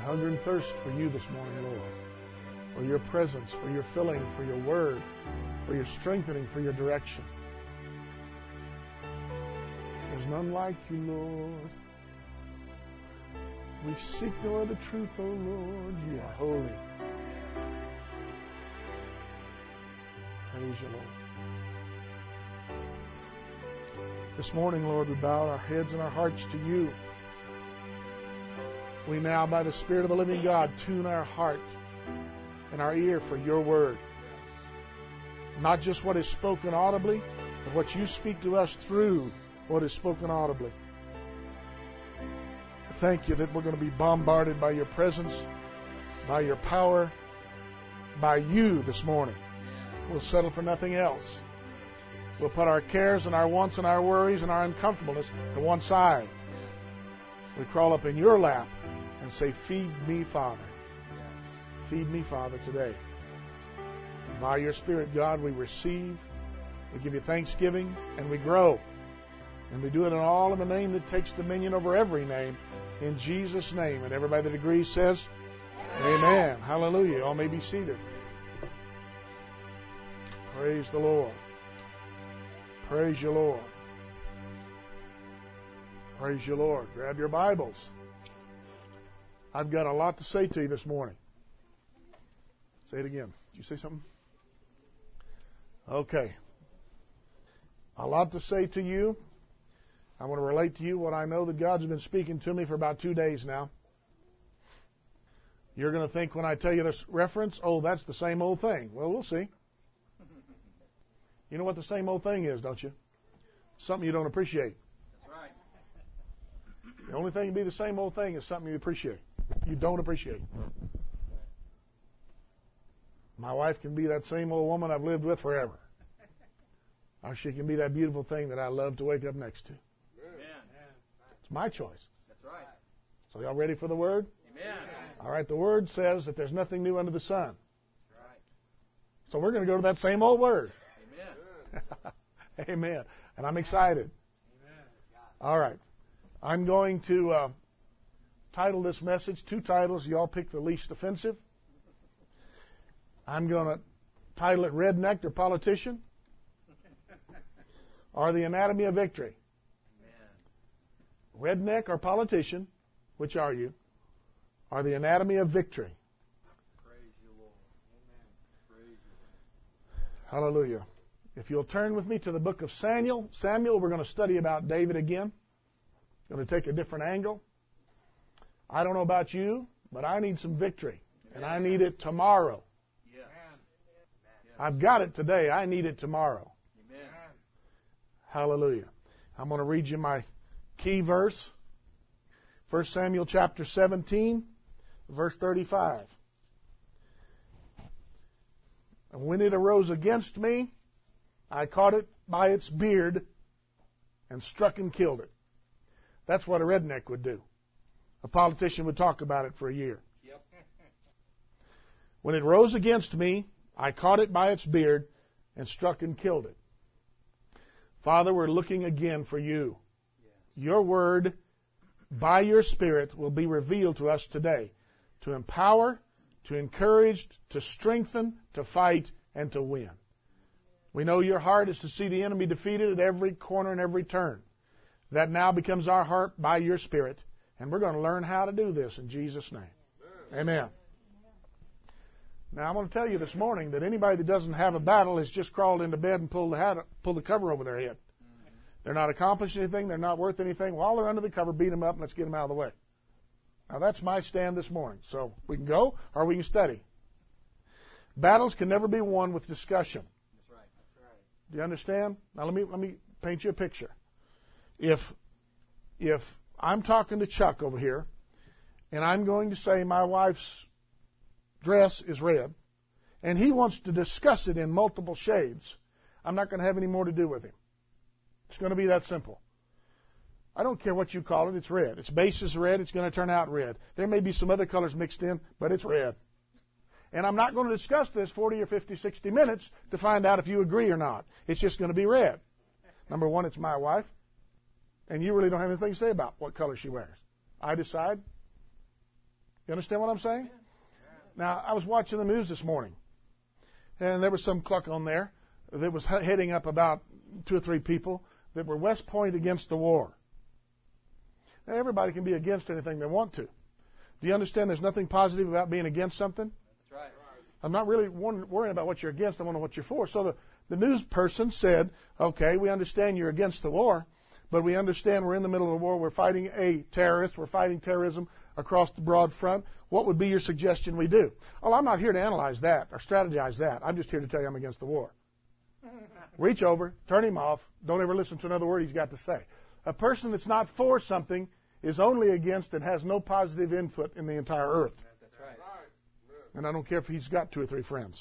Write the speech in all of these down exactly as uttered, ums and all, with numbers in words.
hunger and thirst for you this morning, Lord. For your presence, for your filling, for your word, for your strengthening, for your direction. There's none like you, Lord. We seek no other truth, O Lord. You are holy. Praise you, Lord. This morning, Lord, we bow our heads and our hearts to you. We now, by the Spirit of the living God, tune our heart and our ear for your word. Not just what is spoken audibly, but what you speak to us through what is spoken audibly. Thank you that we're going to be bombarded by your presence, by your power, by you this morning. We'll settle for nothing else. We'll put our cares and our wants and our worries and our uncomfortableness to one side. We crawl up in your lap and say, feed me, Father. Feed me, Father, today. By your Spirit, God, we receive, we give you thanksgiving, and we grow. And we do it all in the name that takes dominion over every name, in Jesus' name. And everybody that agrees says, Amen. Amen. Hallelujah. All may be seated. Praise the Lord. Praise you, Lord. Praise you, Lord. Grab your Bibles. I've got a lot to say to you this morning. Say it again. Did you say something? Okay. A lot to say to you. I want to relate to you what I know that God's been speaking to me for about two days now. You're going to think when I tell you this reference, oh, that's the same old thing. Well, we'll see. You know what the same old thing is, don't you? Something you don't appreciate. That's right. The only thing to be the same old thing is something you appreciate. You don't appreciate. My wife can be that same old woman I've lived with forever. Or she can be that beautiful thing that I love to wake up next to. Amen. It's my choice. That's right. So y'all ready for the Word? Amen. All right, the Word says that there's nothing new under the sun. Right. So we're going to go to that same old Word. Amen. Amen. And I'm excited. Amen. All right. I'm going to uh, title this message, two titles. You all pick the least offensive. I'm going to title it Redneck or Politician, or The Anatomy of Victory. Amen. Redneck or politician, which are you? Or The Anatomy of Victory. Praise you, Lord. Amen. Praise you. Hallelujah. If you'll turn with me to the book of Samuel. Samuel, we're going to study about David again. Going to take a different angle. I don't know about you, but I need some victory. And I need it tomorrow. Yes. I've got it today. I need it tomorrow. Amen. Hallelujah. I'm going to read you my key verse. First Samuel chapter seventeen, verse thirty-five. And when it arose against me, I caught it by its beard and struck and killed it. That's what a redneck would do. A politician would talk about it for a year. Yep. When it rose against me, I caught it by its beard and struck and killed it. Father, we're looking again for you. Yes. Your word, by your Spirit, will be revealed to us today to empower, to encourage, to strengthen, to fight, and to win. We know your heart is to see the enemy defeated at every corner and every turn. That now becomes our heart by your Spirit. And we're going to learn how to do this in Jesus' name. Amen. Amen. Now, I'm going to tell you this morning that anybody that doesn't have a battle has just crawled into bed and pulled the, hat, pulled the cover over their head. Mm-hmm. They're not accomplished anything. They're not worth anything. While they're under the cover, beat them up and let's get them out of the way. Now, that's my stand this morning. So we can go or we can study. Battles can never be won with discussion. That's right. That's right. Do you understand? Now, let me let me paint you a picture. If if I'm talking to Chuck over here, and I'm going to say my wife's dress is red, and he wants to discuss it in multiple shades, I'm not going to have any more to do with him. It's going to be that simple. I don't care what you call it, it's red. Its base is red, it's going to turn out red. There may be some other colors mixed in, but it's red. And I'm not going to discuss this forty or fifty, sixty minutes to find out if you agree or not. It's just going to be red. Number one, it's my wife. And you really don't have anything to say about what color she wears. I decide. You understand what I'm saying? Now, I was watching the news this morning, and there was some cluck on there that was heading up about two or three people that were West Point against the war. Now, everybody can be against anything they want to. Do you understand there's nothing positive about being against something? That's right. I'm not really worrying about what you're against. I want to know what you're for. So the, the news person said, okay, we understand you're against the war, but we understand we're in the middle of the war. We're fighting a terrorist. We're fighting terrorism across the broad front. What would be your suggestion we do? Well, I'm not here to analyze that or strategize that. I'm just here to tell you I'm against the war. Reach over, turn him off. Don't ever listen to another word he's got to say. A person that's not for something is only against and has no positive input in the entire earth. That's right. And I don't care if he's got two or three friends.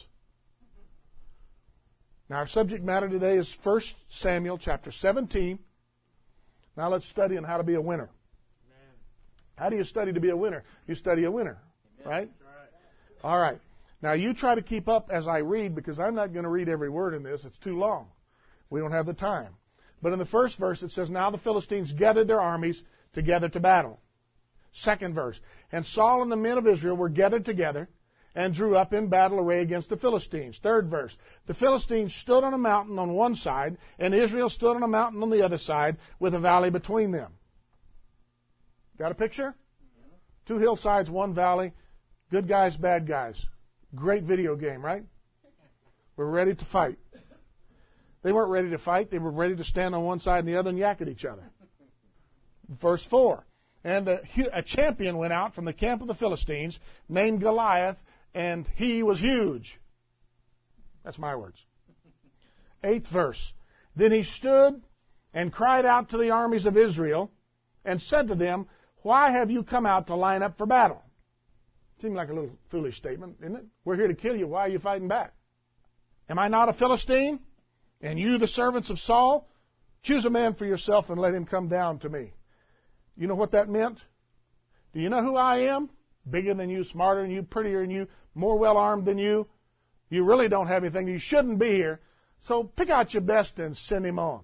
Now, our subject matter today is First Samuel chapter seventeen. Now let's study on how to be a winner. Amen. How do you study to be a winner? You study a winner, Amen. right? That's right. All right. Now you try to keep up as I read, because I'm not going to read every word in this. It's too long. We don't have the time. But in the first verse it says, now the Philistines gathered their armies together to battle. Second verse, and Saul and the men of Israel were gathered together and drew up in battle array against the Philistines. Third verse, the Philistines stood on a mountain on one side, and Israel stood on a mountain on the other side, with a valley between them. Got a picture? Two hillsides, one valley. Good guys, bad guys. Great video game, right? We're ready to fight. They weren't ready to fight. They were ready to stand on one side and the other and yak at each other. Verse four. And a, a champion went out from the camp of the Philistines named Goliath, and he was huge. That's my words. Eighth verse. Then he stood and cried out to the armies of Israel and said to them, why have you come out to line up for battle? Seems like a little foolish statement, isn't it? We're here to kill you. Why are you fighting back? Am I not a Philistine? And you, the servants of Saul? Choose a man for yourself and let him come down to me. You know what that meant? Do you know who I am? Bigger than you, smarter than you, prettier than you, more well-armed than you. You really don't have anything. You shouldn't be here. So pick out your best and send him on.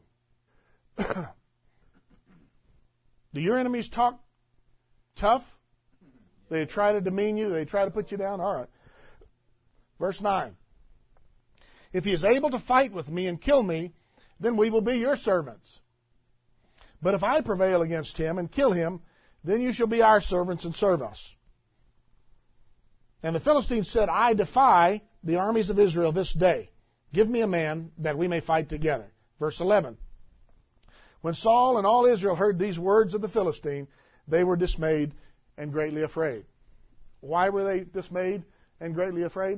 Do your enemies talk tough? They try to demean you? They try to put you down? All right. Verse nine. If he is able to fight with me and kill me, then we will be your servants. But if I prevail against him and kill him, then you shall be our servants and serve us. And the Philistines said, I defy the armies of Israel this day. Give me a man that we may fight together. Verse eleven. When Saul and all Israel heard these words of the Philistine, they were dismayed and greatly afraid. Why were they dismayed and greatly afraid?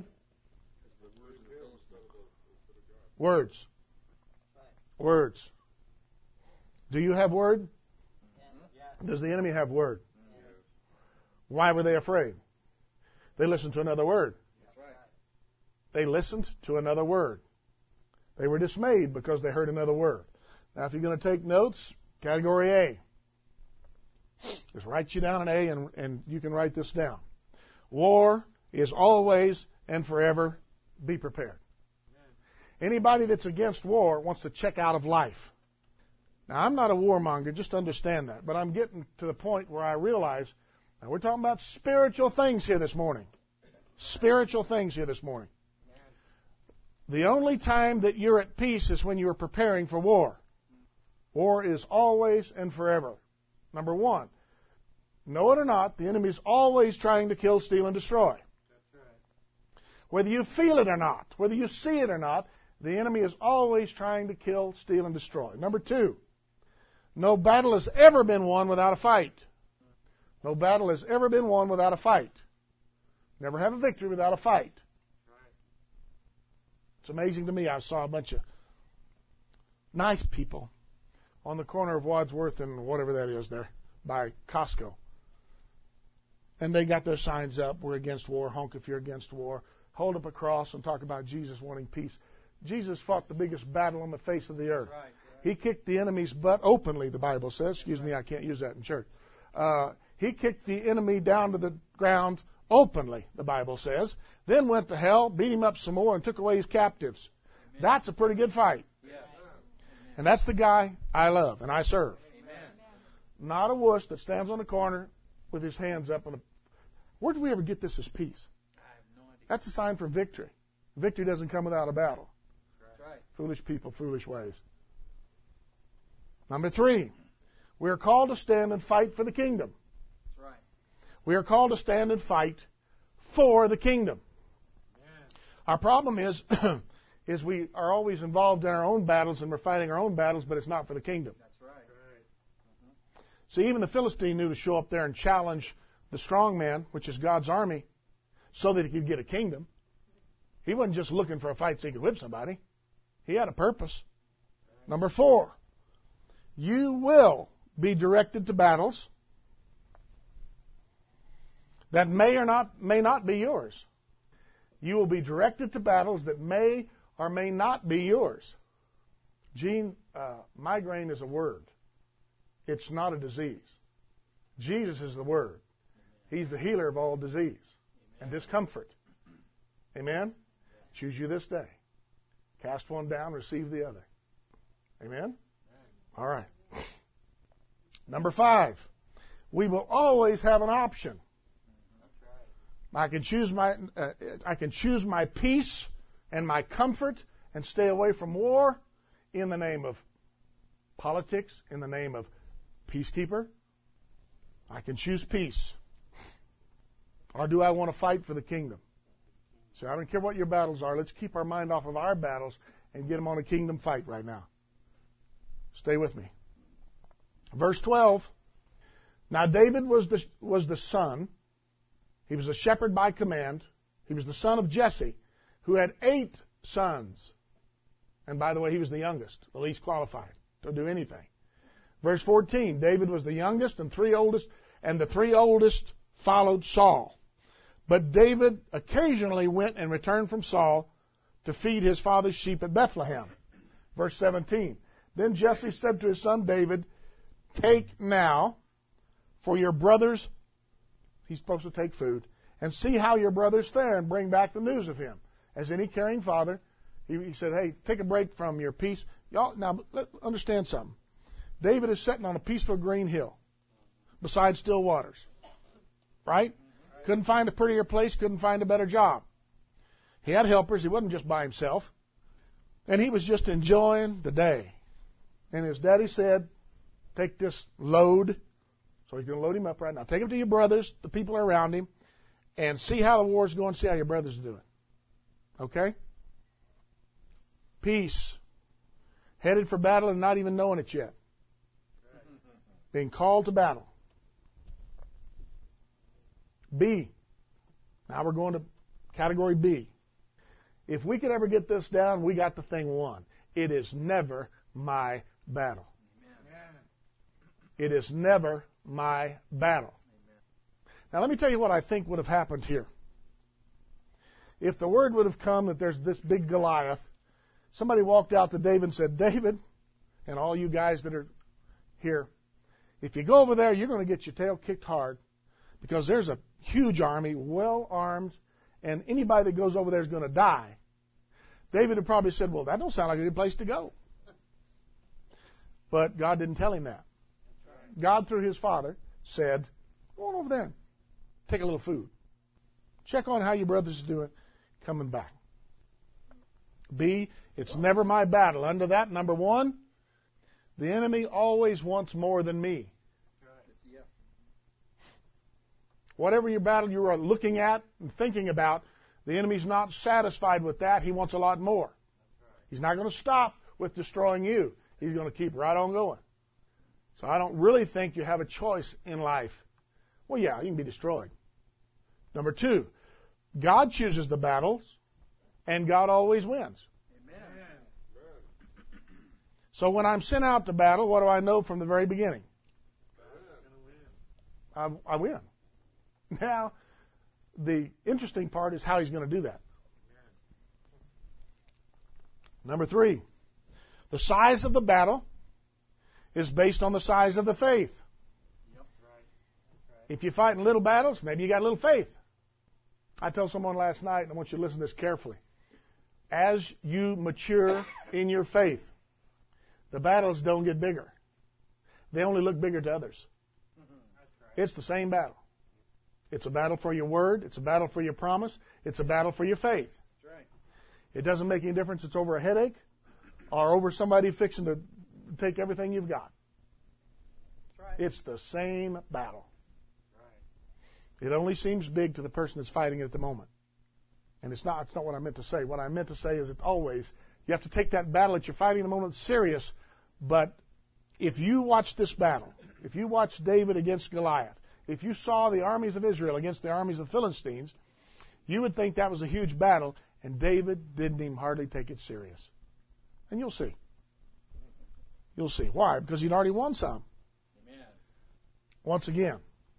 Words. Words. Do you have word? Does the enemy have word? Why were they afraid? They listened to another word. They listened to another word. They were dismayed because they heard another word. Now, if you're going to take notes, category A. Just write you down an A, and, and you can write this down. War is always and forever. Be prepared. Anybody that's against war wants to check out of life. Now, I'm not a warmonger, just understand that. But I'm getting to the point where I realize, now we're talking about spiritual things here this morning. Spiritual things here this morning. The only time that you're at peace is when you're preparing for war. War is always and forever. Number one, know it or not, the enemy is always trying to kill, steal, and destroy. That's right. Whether you feel it or not, whether you see it or not, the enemy is always trying to kill, steal, and destroy. Number two, no battle has ever been won without a fight. No battle has ever been won without a fight. Never have a victory without a fight. It's amazing to me. I saw a bunch of nice people on the corner of Wadsworth and whatever that is there by Costco. And they got their signs up, we're against war, honk if you're against war, hold up a cross and talk about Jesus wanting peace. Jesus fought the biggest battle on the face of the earth. Right, right. He kicked the enemy's butt openly, the Bible says. Excuse me, I can't use that in church. Uh, he kicked the enemy down to the ground openly, the Bible says. Then went to hell, beat him up some more, and took away his captives. Amen. That's a pretty good fight. Yes. And that's the guy I love and I serve. Amen. Not a wuss that stands on the corner with his hands up. On a, Where did we ever get this as peace? I have no idea. That's a sign for victory. Victory doesn't come without a battle. That's right. Foolish people, foolish ways. Number three, we are called to stand and fight for the kingdom. That's right. We are called to stand and fight for the kingdom. Amen. Our problem is, is we are always involved in our own battles and we're fighting our own battles, but it's not for the kingdom. That's right. Right. See, even the Philistine knew to show up there and challenge the strong man, which is God's army, so that he could get a kingdom. He wasn't just looking for a fight so he could whip somebody. He had a purpose. Number four, you will be directed to battles that may or not may not be yours. You will be directed to battles that may or may not be yours. Gene, uh, migraine is a word. It's not a disease. Jesus is the Word. He's the healer of all disease and discomfort. Amen? Choose you this day. Cast one down, receive the other. Amen? All right. Number five, we will always have an option. I can choose my uh, I can choose my peace and my comfort and stay away from war in the name of politics, in the name of peacekeeper. I can choose peace. Or do I want to fight for the kingdom? So I don't care what your battles are. Let's keep our mind off of our battles and get them on a kingdom fight right now. Stay with me. Verse twelve. Now David was the, was the son. He was a shepherd by command. He was the son of Jesse, who had eight sons. And by the way, he was the youngest, the least qualified to do anything. Verse fourteen, David was the youngest and three oldest, and the three oldest followed Saul. But David occasionally went and returned from Saul to feed his father's sheep at Bethlehem. Verse seventeen, then Jesse said to his son David, take now for your brothers, he's supposed to take food, and see how your brothers fare and bring back the news of him. As any caring father, he, he said, hey, take a break from your peace. Y'all, now, let, understand something. David is sitting on a peaceful green hill beside still waters. Right? Couldn't find a prettier place, couldn't find a better job. He had helpers. He wasn't just by himself. And he was just enjoying the day. And his daddy said, take this load. So he's going to load him up right now. Take him to your brothers, the people around him, and see how the war's going, see how your brothers are doing. Okay? Peace. Headed for battle and not even knowing it yet. Being called to battle. B. Now we're going to category B. If we could ever get this down, we got the thing won. It is never my battle. Amen. It is never my battle. Amen. Now let me tell you what I think would have happened here. If the word would have come that there's this big Goliath, somebody walked out to David and said, David, and all you guys that are here, if you go over there, you're going to get your tail kicked hard because there's a huge army, well armed, and anybody that goes over there is going to die. David had probably said, well, that don't sound like a good place to go. But God didn't tell him that. God, through his father, said, go on over there and take a little food. Check on how your brother's doing, coming back. B, it's never my battle. Under that, number one, the enemy always wants more than me. Whatever your battle you are looking at and thinking about, the enemy's not satisfied with that. He wants a lot more. He's not going to stop with destroying you. He's going to keep right on going. So I don't really think you have a choice in life. Well, yeah, you can be destroyed. Number two, God chooses the battles, and God always wins. Amen. So when I'm sent out to battle, what do I know from the very beginning? I, I win. Now, the interesting part is how he's going to do that. Number three, the size of the battle is based on the size of the faith. Yep, right. Right. If you fight in little battles, maybe you got little faith. I told someone last night, and I want you to listen to this carefully. As you mature in your faith, the battles don't get bigger. They only look bigger to others. That's right. It's the same battle. It's a battle for your word. It's a battle for your promise. It's a battle for your faith. That's right. It doesn't make any difference it's over a headache or over somebody fixing to take everything you've got. That's right. It's the same battle. Right. It only seems big to the person that's fighting it at the moment. And it's not, it's not what I meant to say. What I meant to say is that always you have to take that battle that you're fighting at the moment serious. But if you watch this battle, if you watch David against Goliath, if you saw the armies of Israel against the armies of the Philistines, you would think that was a huge battle, and David didn't even hardly take it serious. And you'll see. You'll see. Why? Because he'd already won some. Amen. Once again,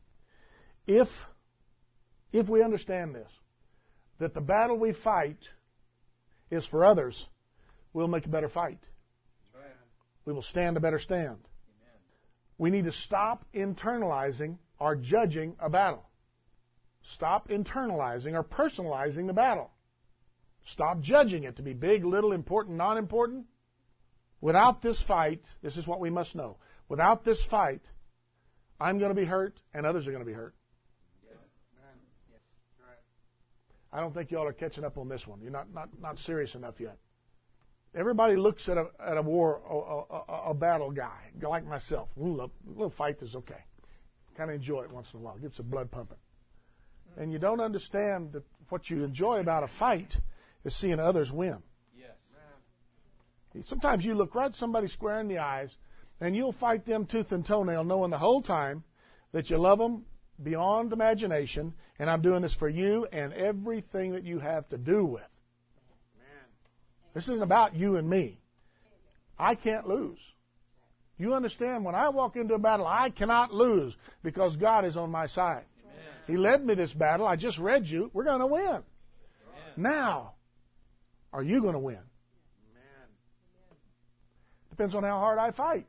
if if we understand this, that the battle we fight is for others, we'll make a better fight. That's right. We will stand a better stand. Amen. We need to stop internalizing or judging a battle. Stop internalizing or personalizing the battle. Stop judging it to be big, little, important, non-important. Without this fight, this is what we must know. Without this fight, I'm going to be hurt and others are going to be hurt. Amen. Yes. Right. I don't think you all are catching up on this one. You're not, not, not serious enough yet. Everybody looks at a, at a war, a, a, a battle guy, like myself. A little, a little fight is okay. Kind of enjoy it once in a while. Gets the blood pumping. And you don't understand that what you enjoy about a fight is seeing others win. Yes. Amen. Sometimes you look right at somebody square in the eyes, and you'll fight them tooth and toenail, knowing the whole time that you love them beyond imagination, and I'm doing this for you and everything that you have to do with. Amen. This isn't about you and me. I can't lose. You understand, when I walk into a battle, I cannot lose because God is on my side. Amen. He led me this battle. I just read you. We're going to win. Amen. Now, are you going to win? Amen. Depends on how hard I fight.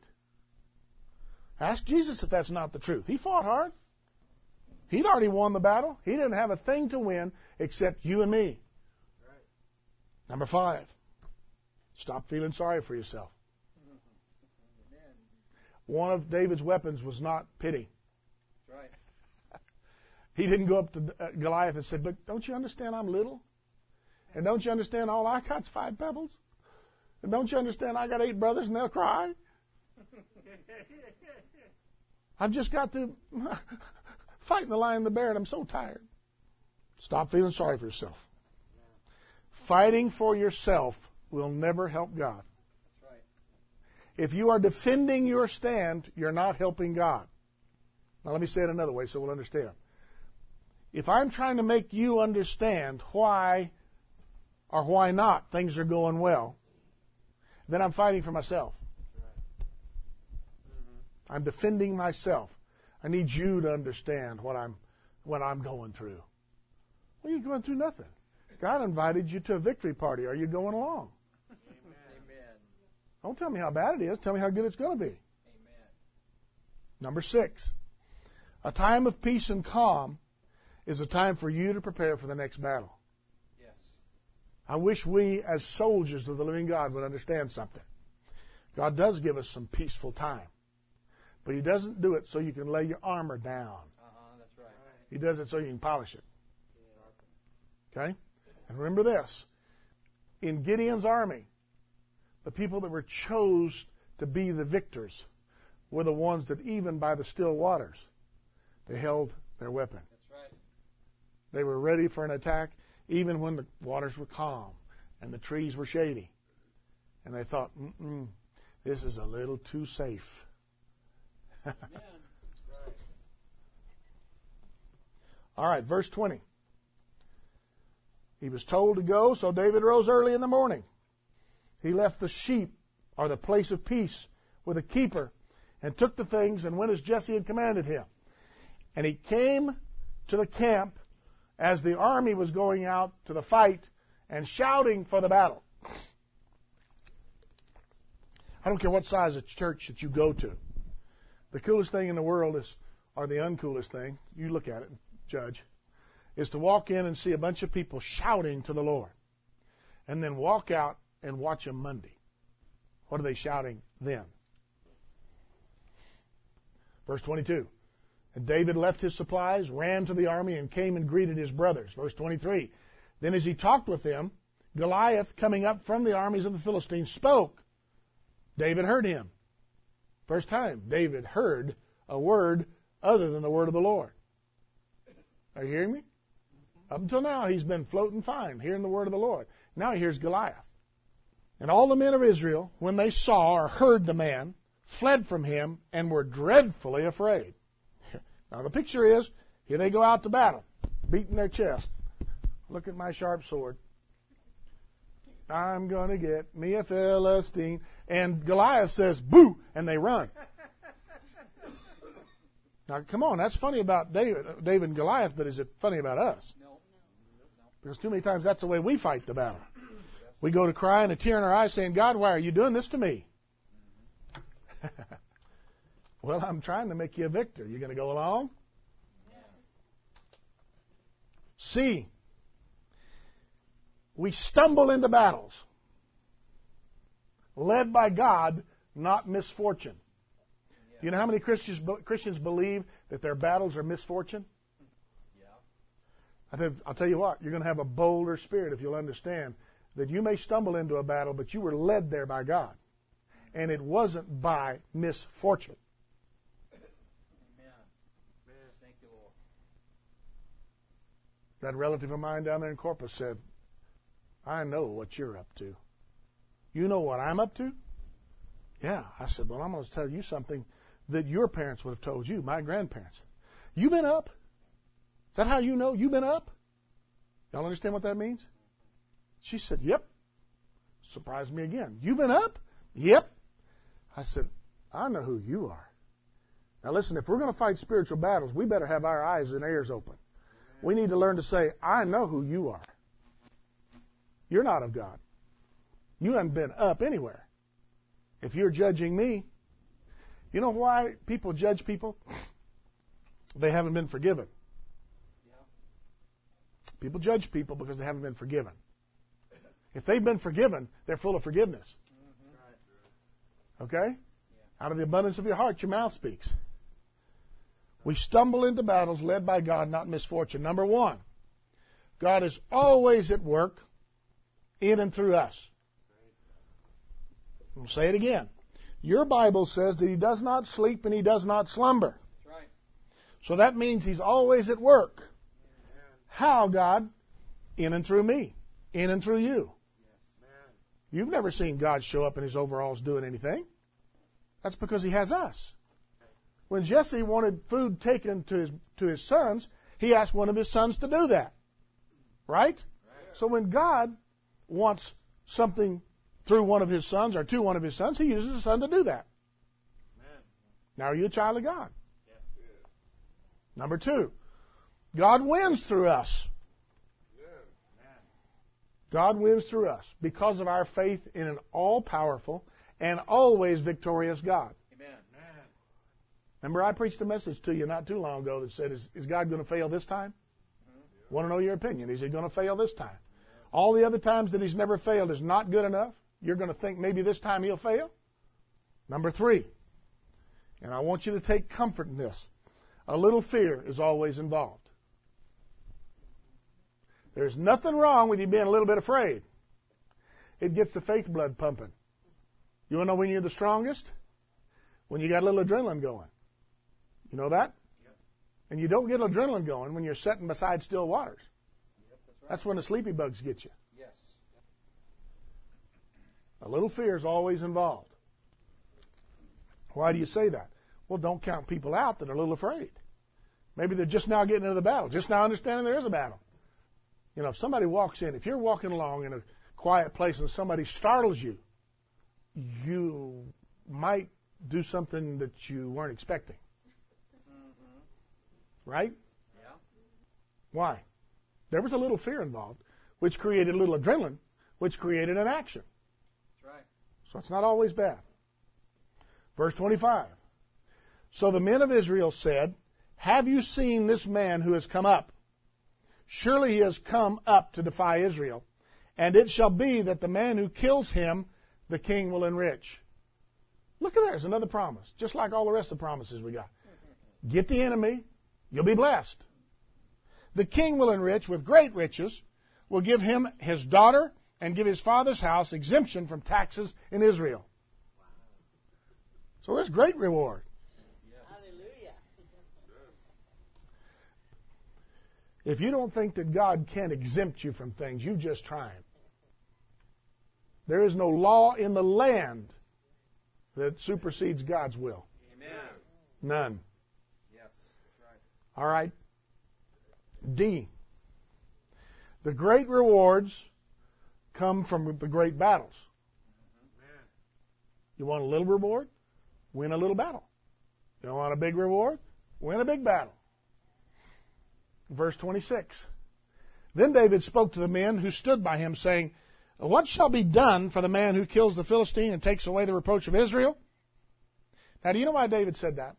Ask Jesus if that's not the truth. He fought hard. He'd already won the battle. He didn't have a thing to win except you and me. Right. Number five, stop feeling sorry for yourself. Amen. One of David's weapons was not pity. That's right. He didn't go up to uh, Goliath and said, but don't you understand I'm little? And don't you understand all I got's five pebbles? And don't you understand I got eight brothers and they'll cry? I've just got to fighting the lion and the bear and I'm so tired. Stop feeling sorry for yourself. Fighting for yourself will never help God. That's right. If you are defending your stand, you're not helping God. Now let me say it another way so we'll understand. If I'm trying to make you understand why or why not things are going well, then I'm fighting for myself. Mm-hmm. I'm defending myself. I need you to understand what I'm what I'm going through. Well, you're going through nothing. God invited you to a victory party. Are you going along? Amen. Amen. Don't tell me how bad it is. Tell me how good it's going to be. Amen. Number six, a time of peace and calm is a time for you to prepare for the next battle. Yes. I wish we, as soldiers of the living God, would understand something. God does give us some peaceful time. But He doesn't do it so you can lay your armor down. Uh-huh, that's right. He does it so you can polish it. Okay? And remember this. In Gideon's army, the people that were chose to be the victors were the ones that even by the still waters, they held their weapon. That's right. They were ready for an attack even when the waters were calm and the trees were shady. And they thought, mm-mm, this is a little too safe. Amen. Right. All right, verse twenty. He was told to go, so David rose early in the morning. He left the sheep, or the place of peace, with a keeper, and took the things and went as Jesse had commanded him. And he came to the camp as the army was going out to the fight and shouting for the battle. I don't care what size of church that you go to. The coolest thing in the world is, or the uncoolest thing, you look at it and judge, is to walk in and see a bunch of people shouting to the Lord. And then walk out and watch them Monday. What are they shouting then? Verse twenty-two. And David left his supplies, ran to the army, and came and greeted his brothers. Verse twenty-three. Then as he talked with them, Goliath, coming up from the armies of the Philistines, spoke. David heard him. First time David heard a word other than the word of the Lord. Are you hearing me? Up until now, he's been floating fine, hearing the word of the Lord. Now he hears Goliath. And all the men of Israel, when they saw or heard the man, fled from him and were dreadfully afraid. Now the picture is, here they go out to battle, beating their chest. Look at my sharp sword. I'm going to get me a Philistine. And Goliath says, boo, and they run. Now, come on, that's funny about David, David and Goliath, but is it funny about us? No. No. Because too many times that's the way we fight the battle. We go to cry and a tear in our eyes saying, God, why are you doing this to me? Well, I'm trying to make you a victor. You going to go along? C. We stumble into battles led by God, not misfortune. Yeah. Do you know how many Christians, Christians believe that their battles are misfortune? Yeah. I tell, I'll tell you what, you're going to have a bolder spirit if you'll understand that you may stumble into a battle, but you were led there by God. And it wasn't by misfortune. Amen. Thank you, Lord. That relative of mine down there in Corpus said, I know what you're up to. You know what I'm up to? Yeah. I said, well, I'm going to tell you something that your parents would have told you, my grandparents. You been up? Is that how you know you've been up? Y'all understand what that means? She said, yep. Surprised me again. You been up? Yep. I said, I know who you are. Now listen, if we're going to fight spiritual battles, we better have our eyes and ears open. We need to learn to say, I know who you are. You're not of God. You haven't been up anywhere. If you're judging me, you know why people judge people? They haven't been forgiven. People judge people because they haven't been forgiven. If they've been forgiven, they're full of forgiveness. Okay? Out of the abundance of your heart, your mouth speaks. We stumble into battles led by God, not misfortune. Number one, God is always at work in and through us. I'll say it again. Your Bible says that He does not sleep and He does not slumber. That's right. So that means He's always at work. How, God? In and through me. In and through you. You've never seen God show up in His overalls doing anything. That's because He has us. When Jesse wanted food taken to his, to his sons, he asked one of his sons to do that. Right? Right. So when God wants something through one of His sons or to one of His sons, He uses a son to do that. Amen. Now are you a child of God? Yeah. Number two, God wins through us. Yeah. God wins through us because of our faith in an all-powerful and always victorious God. Amen. Remember, I preached a message to you not too long ago that said, is, is God going to fail this time? Mm-hmm. Want to know your opinion. Is He going to fail this time? Yeah. All the other times that He's never failed is not good enough. You're going to think maybe this time He'll fail? Number three, and I want you to take comfort in this, a little fear is always involved. There's nothing wrong with you being a little bit afraid. It gets the faith blood pumping. You want to know when you're the strongest? When you got a little adrenaline going. You know that? Yep. And you don't get adrenaline going when you're sitting beside still waters. Yep, that's right. That's when the sleepy bugs get you. Yes. A little fear is always involved. Why do you say that? Well, don't count people out that are a little afraid. Maybe they're just now getting into the battle, just now understanding there is a battle. You know, if somebody walks in, if you're walking along in a quiet place and somebody startles you, you might do something that you weren't expecting. Mm-hmm. Right? Yeah. Why? There was a little fear involved, which created a little adrenaline, which created an action. That's right. So it's not always bad. Verse twenty-five. So the men of Israel said, have you seen this man who has come up? Surely he has come up to defy Israel. And it shall be that the man who kills him, the king will enrich. Look at there. There's another promise. Just like all the rest of the promises we got. Get the enemy, you'll be blessed. The king will enrich with great riches, will give him his daughter, and give his father's house exemption from taxes in Israel. So there's great reward. Hallelujah. If you don't think that God can't exempt you from things, you just try it. There is no law in the land that supersedes God's will. Amen. None. Yes, that's right. All right. D. The great rewards come from the great battles. You want a little reward? Win a little battle. You don't want a big reward? Win a big battle. Verse twenty-six. Then David spoke to the men who stood by him, saying, What shall be done for the man who kills the Philistine and takes away the reproach of Israel? Now, do you know why David said that?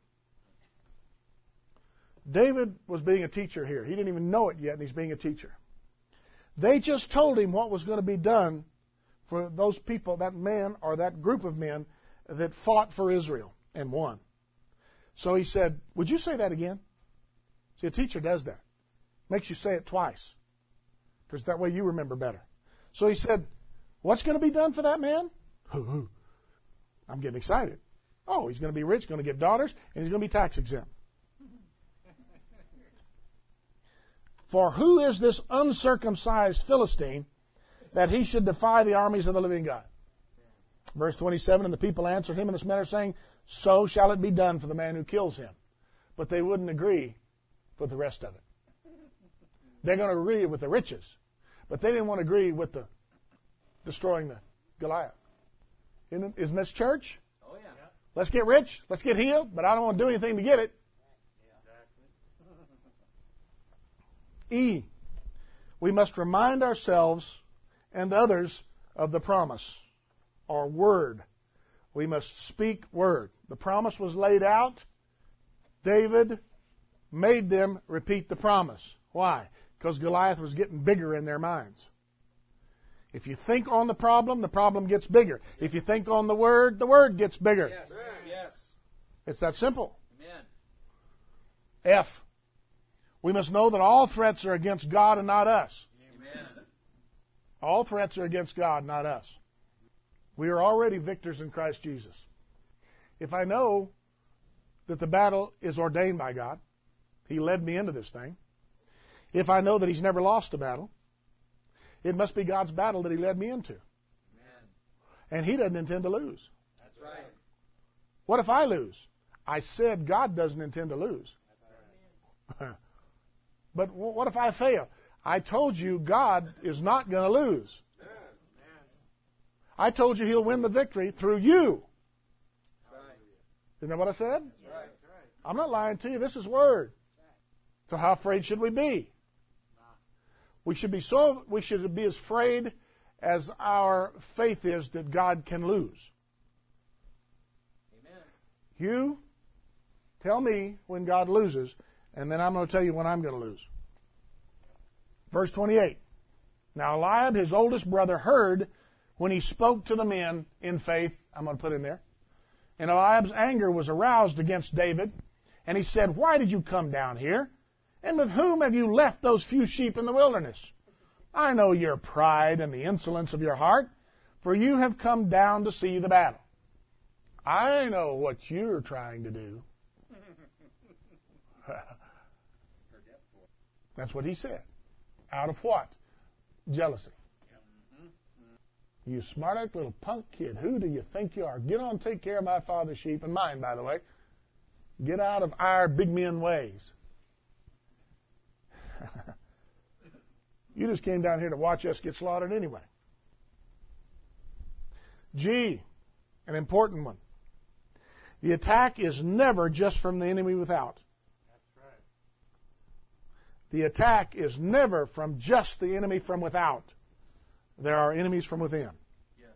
David was being a teacher here. He didn't even know it yet, and he's being a teacher. They just told him what was going to be done for those people, that man or that group of men that fought for Israel and won. So he said, would you say that again? See, a teacher does that. Makes you say it twice, because that way you remember better. So he said, what's going to be done for that man? I'm getting excited. Oh, he's going to be rich, going to get daughters, and he's going to be tax exempt. For who is this uncircumcised Philistine that he should defy the armies of the living God? Verse twenty-seven, and the people answered him in this manner, saying, So shall it be done for the man who kills him. But they wouldn't agree with the rest of it. They're going to agree with the riches, but they didn't want to agree with the destroying the Goliath. Isn't this church? Oh, yeah. Let's get rich, let's get healed, but I don't want to do anything to get it. E. We must remind ourselves and others of the promise, or word. We must speak word. The promise was laid out. David made them repeat the promise. Why? Because Goliath was getting bigger in their minds. If you think on the problem, the problem gets bigger. If you think on the word, the word gets bigger. Yes. Yes. It's that simple. Amen. F. We must know that all threats are against God and not us. Amen. All threats are against God, not us. We are already victors in Christ Jesus. If I know that the battle is ordained by God, He led me into this thing. If I know that He's never lost a battle, it must be God's battle that He led me into. Amen. And He doesn't intend to lose. That's right. What if I lose? I said God doesn't intend to lose. But what if I fail? I told you God is not going to lose. I told you He'll win the victory through you. Right. Isn't that what I said? That's right. I'm not lying to you. This is Word. So how afraid should we be? We should be so. We should be as afraid as our faith is that God can lose. Amen. You tell me when God loses, and then I'm going to tell you when I'm going to lose. Verse twenty-eight. Now Eliab, his oldest brother, heard when he spoke to the men in faith. I'm going to put in there. And Eliab's anger was aroused against David. And he said, Why did you come down here? And with whom have you left those few sheep in the wilderness? I know your pride and the insolence of your heart, for you have come down to see the battle. I know what you're trying to do. That's what he said. Out of what? Jealousy. You smart-aleck little punk kid. Who do you think you are? Get on, take care of my father's sheep, and mine, by the way. Get out of our big men ways. You just came down here to watch us get slaughtered anyway. G, an important one. The attack is never just from the enemy without. That's right. The attack is never from just the enemy from without. There are enemies from within. Yes.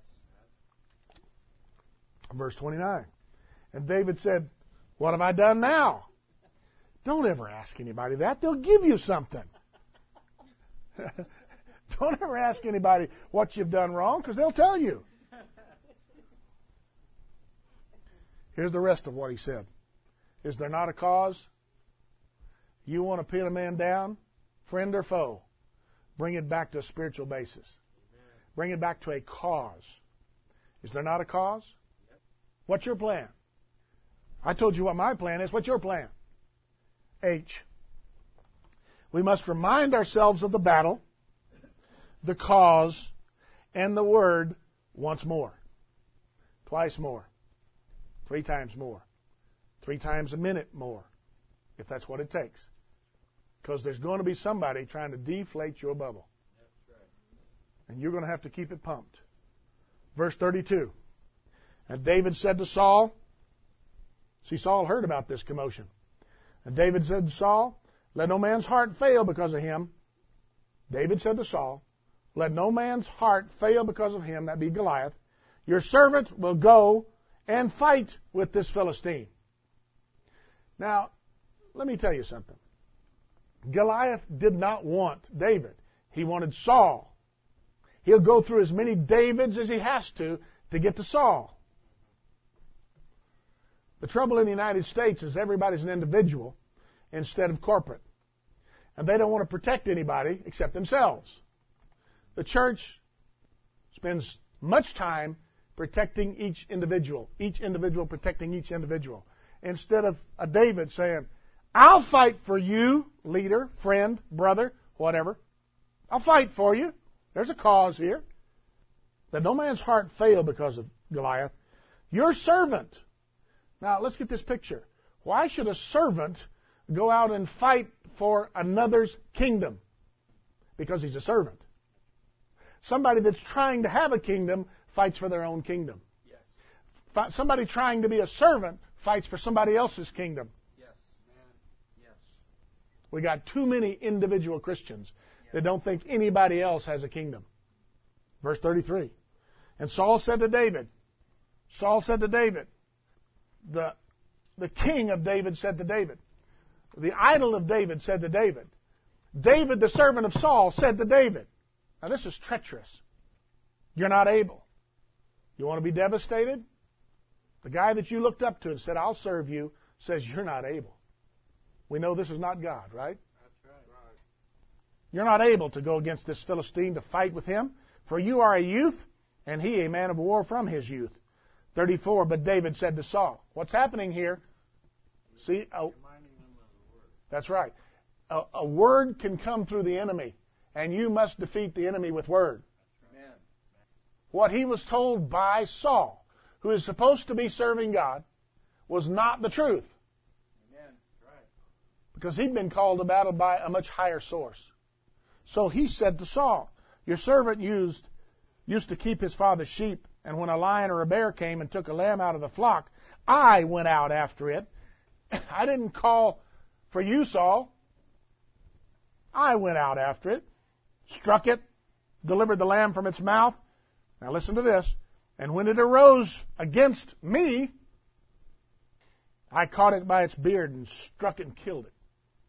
Verse twenty-nine. And David said, What have I done now? Don't ever ask anybody that. They'll give you something. Don't ever ask anybody what you've done wrong, because they'll tell you. Here's the rest of what he said. Is there not a cause? You want to pin a man down, friend or foe, bring it back to a spiritual basis. Bring it back to a cause. Is there not a cause? What's your plan? I told you what my plan is. What's your plan? H. We must remind ourselves of the battle, the cause, and the word once more. Twice more. Three times more. Three times a minute more, if that's what it takes. Because there's going to be somebody trying to deflate your bubble. That's right. And you're going to have to keep it pumped. Verse thirty-two. And David said to Saul, see, Saul heard about this commotion. And David said to Saul, let no man's heart fail because of him. David said to Saul, let no man's heart fail because of him, that be Goliath. Your servant will go and fight with this Philistine. Now, let me tell you something. Goliath did not want David. He wanted Saul. He'll go through as many Davids as he has to to get to Saul. The trouble in the United States is everybody's an individual instead of corporate. And they don't want to protect anybody except themselves. The church spends much time protecting each individual, each individual protecting each individual, instead of a David saying, I'll fight for you, leader, friend, brother, whatever. I'll fight for you. There's a cause here. Let no man's heart fail because of Goliath. Your servant. Now, let's get this picture. Why should a servant go out and fight for another's kingdom? Because he's a servant. Somebody that's trying to have a kingdom fights for their own kingdom. Yes. Somebody trying to be a servant fights for somebody else's kingdom. Yes. Man. Yes. We got too many individual Christians that don't think anybody else has a kingdom. Verse thirty-three. And Saul said to David, Saul said to David, the, the king of David said to David, the idol of David said to David, David, the servant of Saul, said to David. Now this is treacherous. You're not able. You want to be devastated? The guy that you looked up to and said, I'll serve you, says you're not able. We know this is not God, right? That's right. You're not able to go against this Philistine to fight with him, for you are a youth, and he a man of war from his youth. thirty-four, but David said to Saul, what's happening here? See, a, that's right. A, a word can come through the enemy, and you must defeat the enemy with word. Amen. What he was told by Saul, who is supposed to be serving God, was not the truth. Amen. Right. Because he'd been called to battle by a much higher source. So he said to Saul, your servant used, used to keep his father's sheep, and when a lion or a bear came and took a lamb out of the flock, I went out after it. I didn't call for you, Saul. I went out after it, struck it, delivered the lamb from its mouth. Now listen to this. And when it arose against me, I caught it by its beard and struck it and killed it.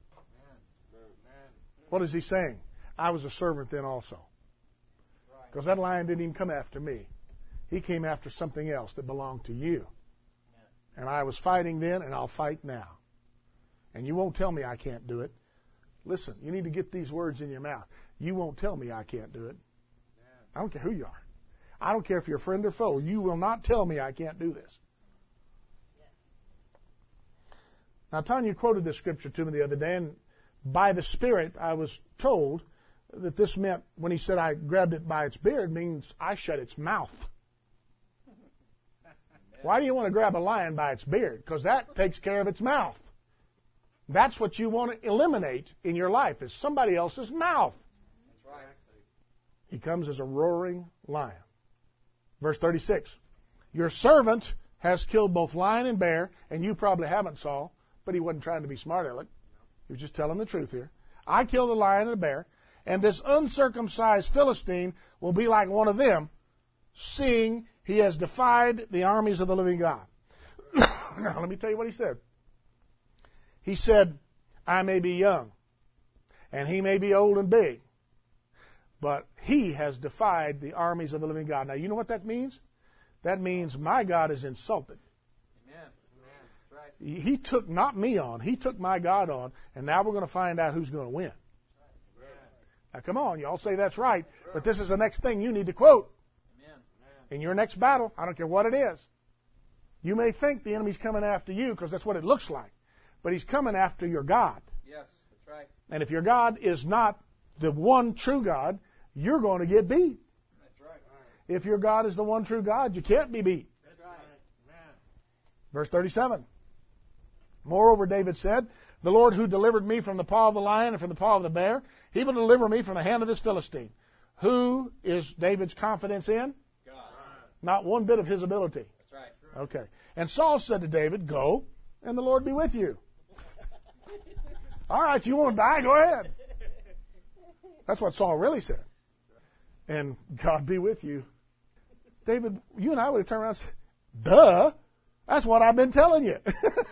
What is he saying? I was a servant then also. Because that lion didn't even come after me. He came after something else that belonged to you. And I was fighting then, and I'll fight now. And you won't tell me I can't do it. Listen, you need to get these words in your mouth. You won't tell me I can't do it. I don't care who you are. I don't care if you're a friend or foe. You will not tell me I can't do this. Now, Tanya quoted this scripture to me the other day, and by the Spirit, I was told that this meant, when he said I grabbed it by its beard, means I shut its mouth. Why do you want to grab a lion by its beard? Because that takes care of its mouth. That's what you want to eliminate in your life, is somebody else's mouth. That's right. He comes as a roaring lion. Verse thirty-six. Your servant has killed both lion and bear, and you probably haven't, Saul, but he wasn't trying to be smart aleck. He was just telling the truth here. I killed a lion and a bear, and this uncircumcised Philistine will be like one of them, seeing he has defied the armies of the living God. Now, let me tell you what he said. He said, I may be young, and he may be old and big, but he has defied the armies of the living God. Now, you know what that means? That means my God is insulted. Amen. Amen. That's right. He took not me on, he took my God on, and now we're going to find out who's going to win. Now come on, y'all say that's right, but this is the next thing you need to quote. In your next battle, I don't care what it is. You may think the enemy's coming after you because that's what it looks like, but he's coming after your God. Yes, that's right. And if your God is not the one true God, you're going to get beat. That's right. If your God is the one true God, you can't be beat. That's right. Amen. Verse thirty-seven. Moreover, David said, the Lord who delivered me from the paw of the lion and from the paw of the bear, he will deliver me from the hand of this Philistine. Who is David's confidence in? God. Not one bit of his ability. That's right. Okay. And Saul said to David, go, and the Lord be with you. All right, you want to die? Go ahead. That's what Saul really said. And God be with you. David, you and I would have turned around and said, duh, that's what I've been telling you.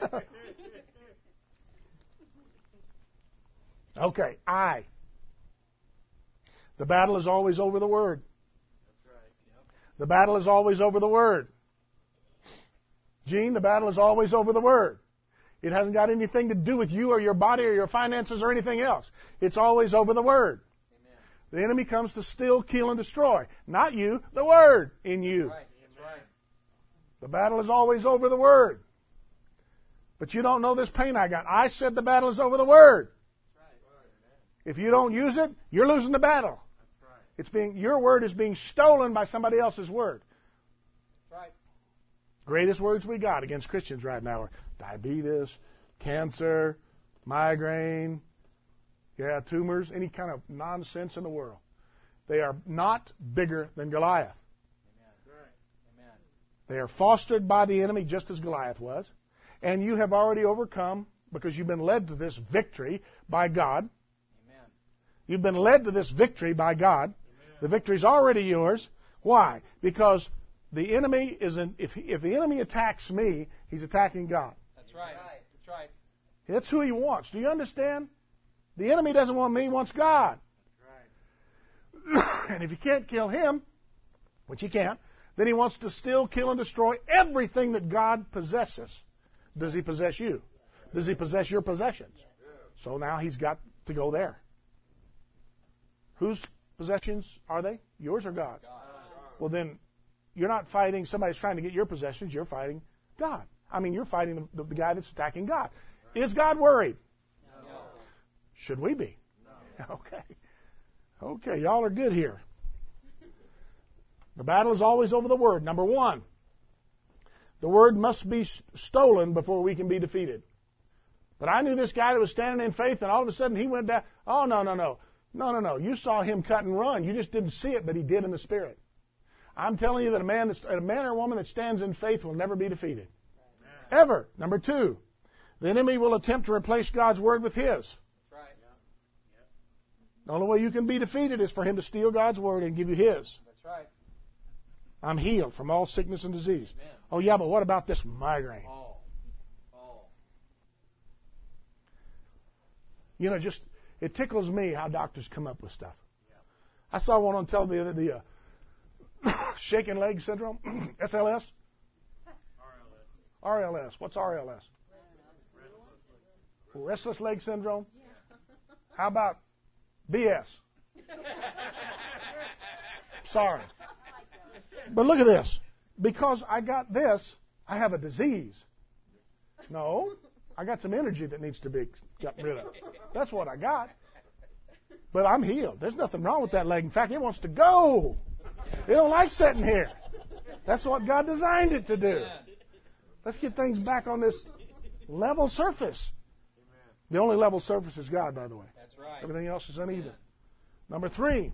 Okay, I. The battle is always over the Word. That's right. Yep. The battle is always over the Word. Gene, the battle is always over the Word. It hasn't got anything to do with you or your body or your finances or anything else. It's always over the Word. Amen. The enemy comes to steal, kill, and destroy. Not you, the Word in you. That's right. That's right. The battle is always over the Word. But you don't know this pain I got. I said the battle is over the Word. If you don't use it, you're losing the battle. That's right. It's being your word is being stolen by somebody else's word. That's right. Greatest words we got against Christians right now are diabetes, cancer, migraine, yeah, tumors, any kind of nonsense in the world. They are not bigger than Goliath. Amen. That's right. Amen. They are fostered by the enemy just as Goliath was. And you have already overcome because you've been led to this victory by God. You've been led to this victory by God. Amen. The victory's already yours. Why? Because the enemy is an, if he, if the enemy attacks me, he's attacking God. That's right. That's right. That's who he wants. Do you understand? The enemy doesn't want me, he wants God. That's right. And if you can't kill him, which you can't, then he wants to steal, kill, and destroy everything that God possesses. Does he possess you? Does he possess your possessions? So now he's got to go there. Whose possessions are they? Yours or God's? God. Well, then you're not fighting somebody's trying to get your possessions. You're fighting God. I mean, you're fighting the, the guy that's attacking God. Is God worried? No. Should we be? No. Okay. Okay, y'all are good here. The battle is always over the Word. Number one, the Word must be stolen before we can be defeated. But I knew this guy that was standing in faith, and all of a sudden he went down. Oh, no, no, no. No, no, no. You saw him cut and run. You just didn't see it, but he did in the Spirit. I'm telling you that a man, that's, a man or a woman that stands in faith will never be defeated. Amen. Ever. Number two, the enemy will attempt to replace God's Word with his. That's right. Yeah. The only way you can be defeated is for him to steal God's Word and give you his. That's right. I'm healed from all sickness and disease. Amen. Oh, yeah, but what about this migraine? Oh. Oh. You know, just... It tickles me how doctors come up with stuff. Yeah. I saw one on television, the uh, shaking leg syndrome, S L S? R L S. R L S. What's R L S? Restless, Restless leg syndrome? Yeah. How about B S? Sorry. But look at this. Because I got this, I have a disease. No. I got some energy that needs to be gotten rid of. That's what I got. But I'm healed. There's nothing wrong with that leg. In fact, it wants to go. It don't like sitting here. That's what God designed it to do. Let's get things back on this level surface. The only level surface is God, by the way. That's right. Everything else is uneven. Number three,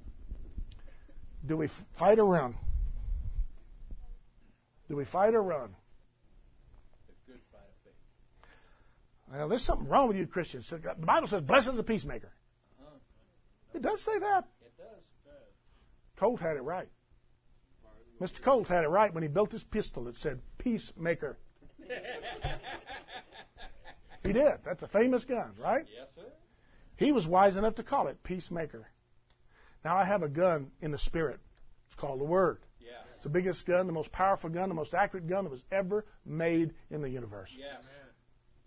do we fight or run? Do we fight or run? Well, there's something wrong with you Christians. The Bible says, blessed is the peacemaker. Uh-huh. It does say that. It does. Colt had it right. Mister Colt had it right when he built his pistol. It said, peacemaker. He did. That's a famous gun, right? Yes, sir. He was wise enough to call it peacemaker. Now I have a gun in the Spirit. It's called the Word. Yeah. It's the biggest gun, the most powerful gun, the most accurate gun that was ever made in the universe. Yes.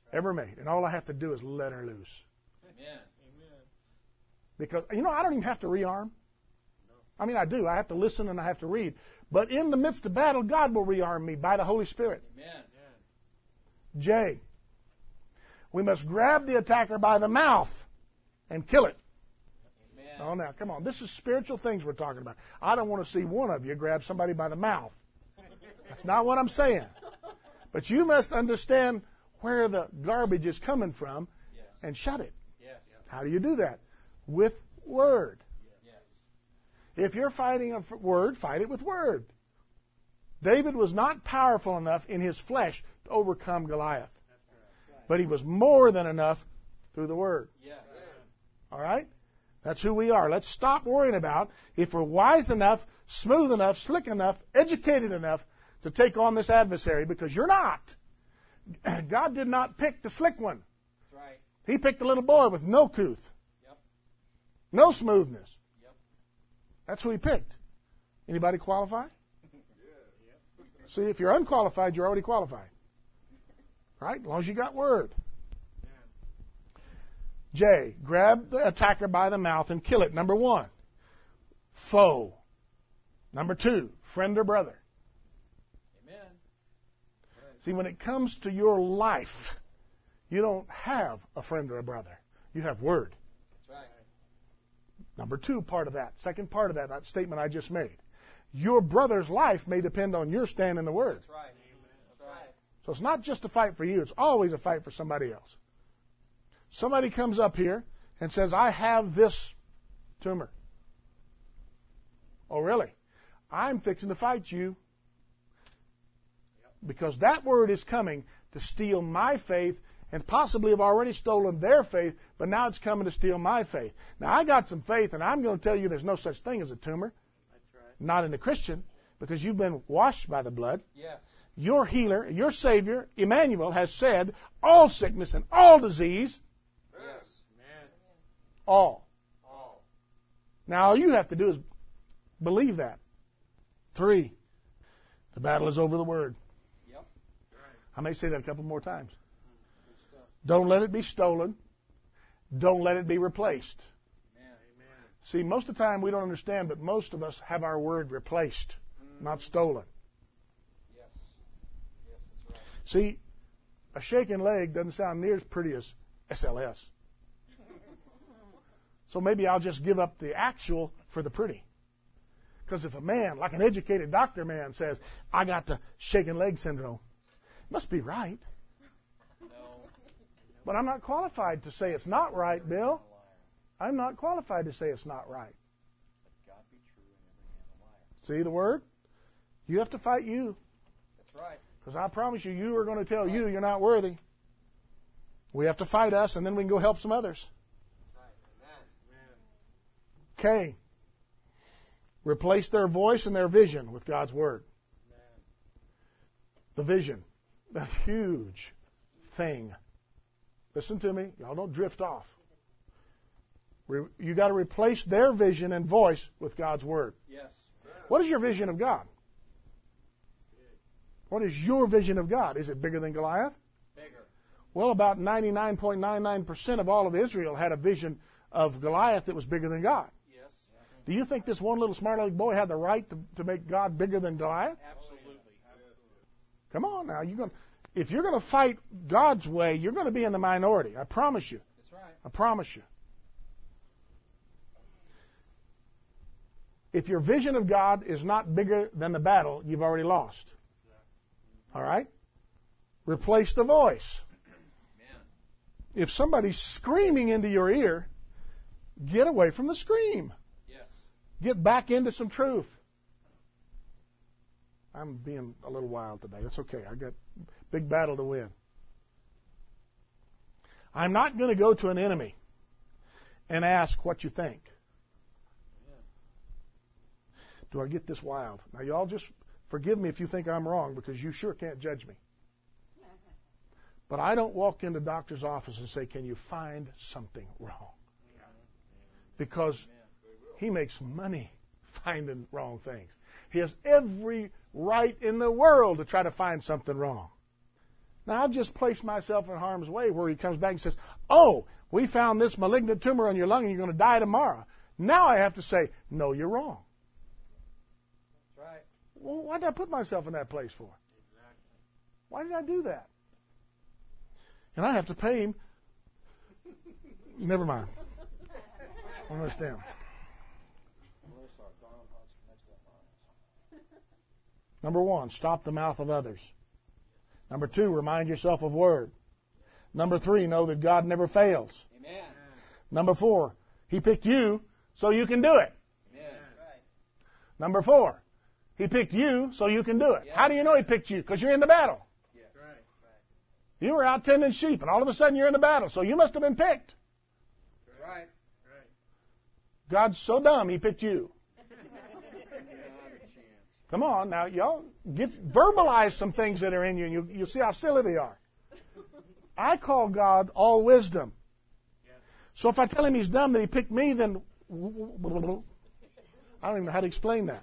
ever made. And all I have to do is let her loose. Amen. Because, you know, I don't even have to rearm. I mean, I do. I have to listen and I have to read. But in the midst of battle, God will rearm me by the Holy Spirit. Amen. J. We must grab the attacker by the mouth and kill it. Amen. Oh, now, come on. This is spiritual things we're talking about. I don't want to see one of you grab somebody by the mouth. That's not what I'm saying. But you must understand where the garbage is coming from Yes. and shut it. Yes. How do you do that? With word. Yes. If you're fighting a word, fight it with word. David was not powerful enough in his flesh to overcome Goliath. But he was more than enough through the word. Yes. All right? That's who we are. Let's stop worrying about if we're wise enough, smooth enough, slick enough, educated enough to take on this adversary, because you're not. God did not pick the slick one. That's right. He picked the little boy with no couth, Yep. no smoothness. Yep. That's who he picked. Anybody qualify? See, if you're unqualified, you're already qualified. Right? As long as you got word. J. Grab the attacker by the mouth and kill it. Number one, foe. Number two, friend or brother. Amen. See, when it comes to your life, you don't have a friend or a brother. You have word. That's right. Number two part of that, second part of that, that statement I just made. Your brother's life may depend on your stand in the word. That's right. That's right. So it's not just a fight for you. It's always a fight for somebody else. Somebody comes up here and says, I have this tumor. Oh, really? I'm fixing to fight you. Because that word is coming to steal my faith and possibly have already stolen their faith, but now it's coming to steal my faith. Now, I got some faith, and I'm going to tell you there's no such thing as a tumor. That's right. Not in the Christian, because you've been washed by the blood. Yes. Your healer, your Savior, Emmanuel, has said all sickness and all disease, Yes. Man. all. All. Now, all you have to do is believe that. Three, the battle is over the word. Yep. I may say that a couple more times. Good stuff. Don't let it be stolen. Don't let it be replaced. Amen. Amen. See, most of the time we don't understand, but most of us have our word replaced, not stolen. Yes. Yes, that's right. See, a shaken leg doesn't sound near as pretty as S L S. So maybe I'll just give up the actual for the pretty. Because if a man, like an educated doctor man, says, I got the shaken leg syndrome, it must be right. No. But I'm not qualified to say it's not right, Bill. I'm not qualified to say it's not right. Let God be true and every man a liar. See the word? You have to fight you. That's right. Because I promise you, you are going to tell you you're not worthy. We have to fight us, and then we can go help some others. That's right. Amen. K. Replace their voice and their vision with God's Word. Amen. The vision. The huge thing. Listen to me. Y'all don't drift off. Re- you got to replace their vision and voice with God's Word. Yes. What is your vision of God? What is your vision of God? Is it bigger than Goliath? Bigger. Well, about ninety-nine point nine nine percent of all of Israel had a vision of Goliath that was bigger than God. Yes. Do you think this one little smart-aleck boy had the right to, to make God bigger than Goliath? Absolutely. Come on now. You're going, if you're going to fight God's way, you're going to be in the minority. I promise you. That's right. I promise you. If your vision of God is not bigger than the battle, you've already lost. All right? Replace the voice. Amen. If somebody's screaming into your ear, get away from the scream. Yes. Get back into some truth. I'm being a little wild today. That's okay. I got a big battle to win. I'm not going to go to an enemy and ask what you think. Do I get this wild? Now, y'all just forgive me if you think I'm wrong, because you sure can't judge me. But I don't walk into the doctor's office and say, can you find something wrong? Because he makes money finding wrong things. He has every right in the world to try to find something wrong. Now, I've just placed myself in harm's way where he comes back and says, oh, we found this malignant tumor on your lung and you're going to die tomorrow. Now I have to say, no, you're wrong. That's right. Well, why did I put myself in that place for? Why did I do that? And I have to pay him. Never mind. I don't understand. Number one, stop the mouth of others. Number two, remind yourself of Word. Number three, know that God never fails. Amen. Number four, He picked you so you can do it. Amen. Number four, He picked you so you can do it. Yes. How do you know He picked you? Because you're in the battle. Yes. Right. You were out tending sheep, and all of a sudden you're in the battle, so you must have been picked. That's right. God's so dumb, He picked you. Come on, now, y'all get verbalize some things that are in you, and you, you'll see how silly they are. I call God all wisdom. So if I tell Him He's dumb that He picked me, then I don't even know how to explain that.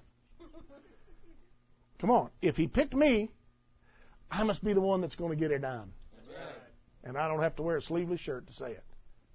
Come on, if He picked me, I must be the one that's going to get it done. That's right. And I don't have to wear a sleeveless shirt to say it.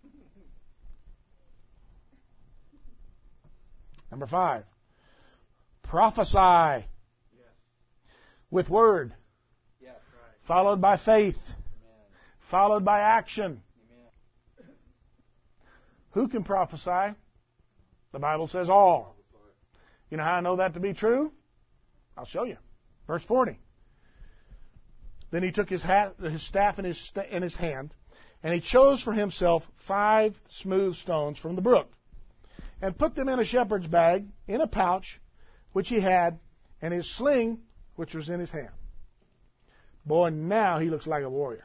Number five. Prophesy yes. with word, yes, right. followed by faith, Amen. Followed by action. Amen. Who can prophesy? The Bible says all. You know how I know that to be true? I'll show you. Verse forty. Then he took his, hat, his staff in his, in his hand, and he chose for himself five smooth stones from the brook, and put them in a shepherd's bag, in a pouch, which he had, and his sling, which was in his hand. Boy, now he looks like a warrior.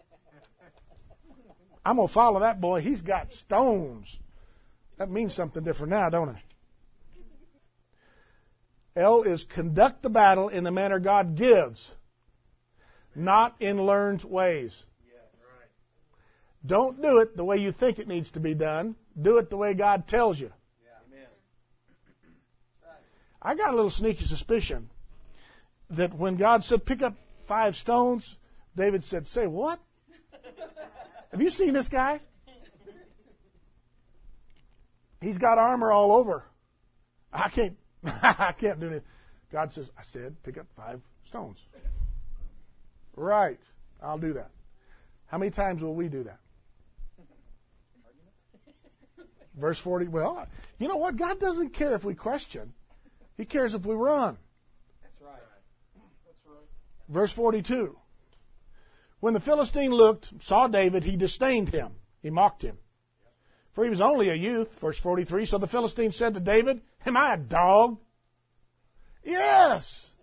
I'm going to follow that boy. He's got stones. That means something different now, don't it? L is conduct the battle in the manner God gives, not in learned ways. Yes. Right. Don't do it the way you think it needs to be done. Do it the way God tells you. I got a little sneaky suspicion that when God said, pick up five stones, David said, say what? Have you seen this guy? He's got armor all over. I can't, I can't do it. God says, I said, pick up five stones. Right. I'll do that. How many times will we do that? Verse forty, well, you know what? God doesn't care if we question. He cares if we run. That's right. That's right. Verse forty-two. When the Philistine looked, saw David, he disdained him. He mocked him. For he was only a youth. Verse forty-three. So the Philistine said to David, am I a dog? Yes.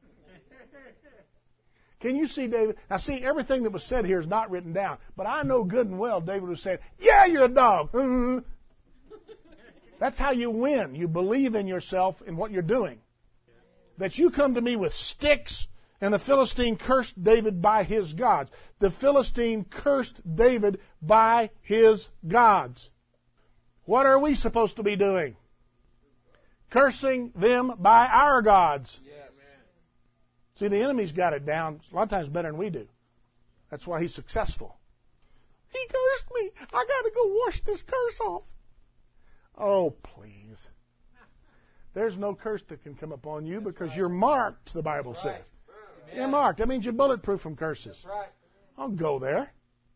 Can you see David? Now see, everything that was said here is not written down. But I know good and well David was saying, yeah, you're a dog. That's how you win. You believe in yourself and what you're doing. That you come to me with sticks, and the Philistine cursed David by his gods. The Philistine cursed David by his gods. What are we supposed to be doing? Cursing them by our gods. Yes. See, the enemy's got it down a lot of times better than we do. That's why he's successful. He cursed me. I got to go wash this curse off. Oh, please. There's no curse that can come upon you because you're marked, the Bible says. You're marked. That means you're bulletproof from curses. That's right. I'll go there.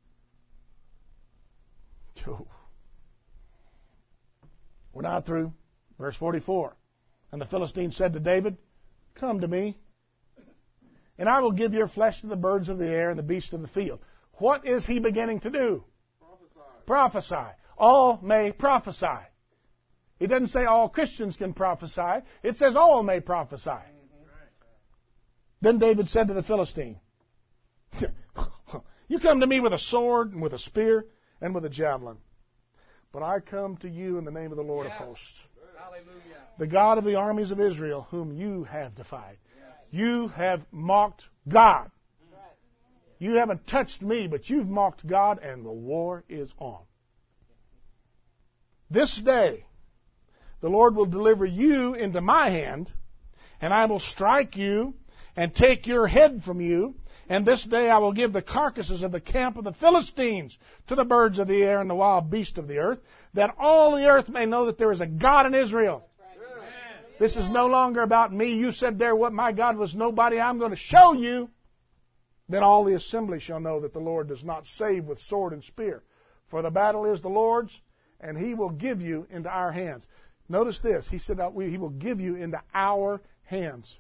We're not through. Verse forty-four. And the Philistine said to David, come to me, and I will give your flesh to the birds of the air and the beasts of the field. What is he beginning to do? Prophesy. Prophesy. All may prophesy. It doesn't say all Christians can prophesy. It says all may prophesy. Mm-hmm. Then David said to the Philistine, you come to me with a sword and with a spear and with a javelin. But I come to you in the name of the Lord yes. of hosts. Hallelujah. The God of the armies of Israel, whom you have defied. Yes. You have mocked God. Right. You haven't touched me, but you've mocked God, and the war is on. This day, the Lord will deliver you into my hand, and I will strike you, and take your head from you. And this day I will give the carcasses of the camp of the Philistines to the birds of the air and the wild beasts of the earth, that all the earth may know that there is a God in Israel. This is no longer about me. You said there what my God was nobody. I'm going to show you. Then all the assembly shall know that the Lord does not save with sword and spear. For the battle is the Lord's, and He will give you into our hands. Notice this. He said that He will give you into our hands.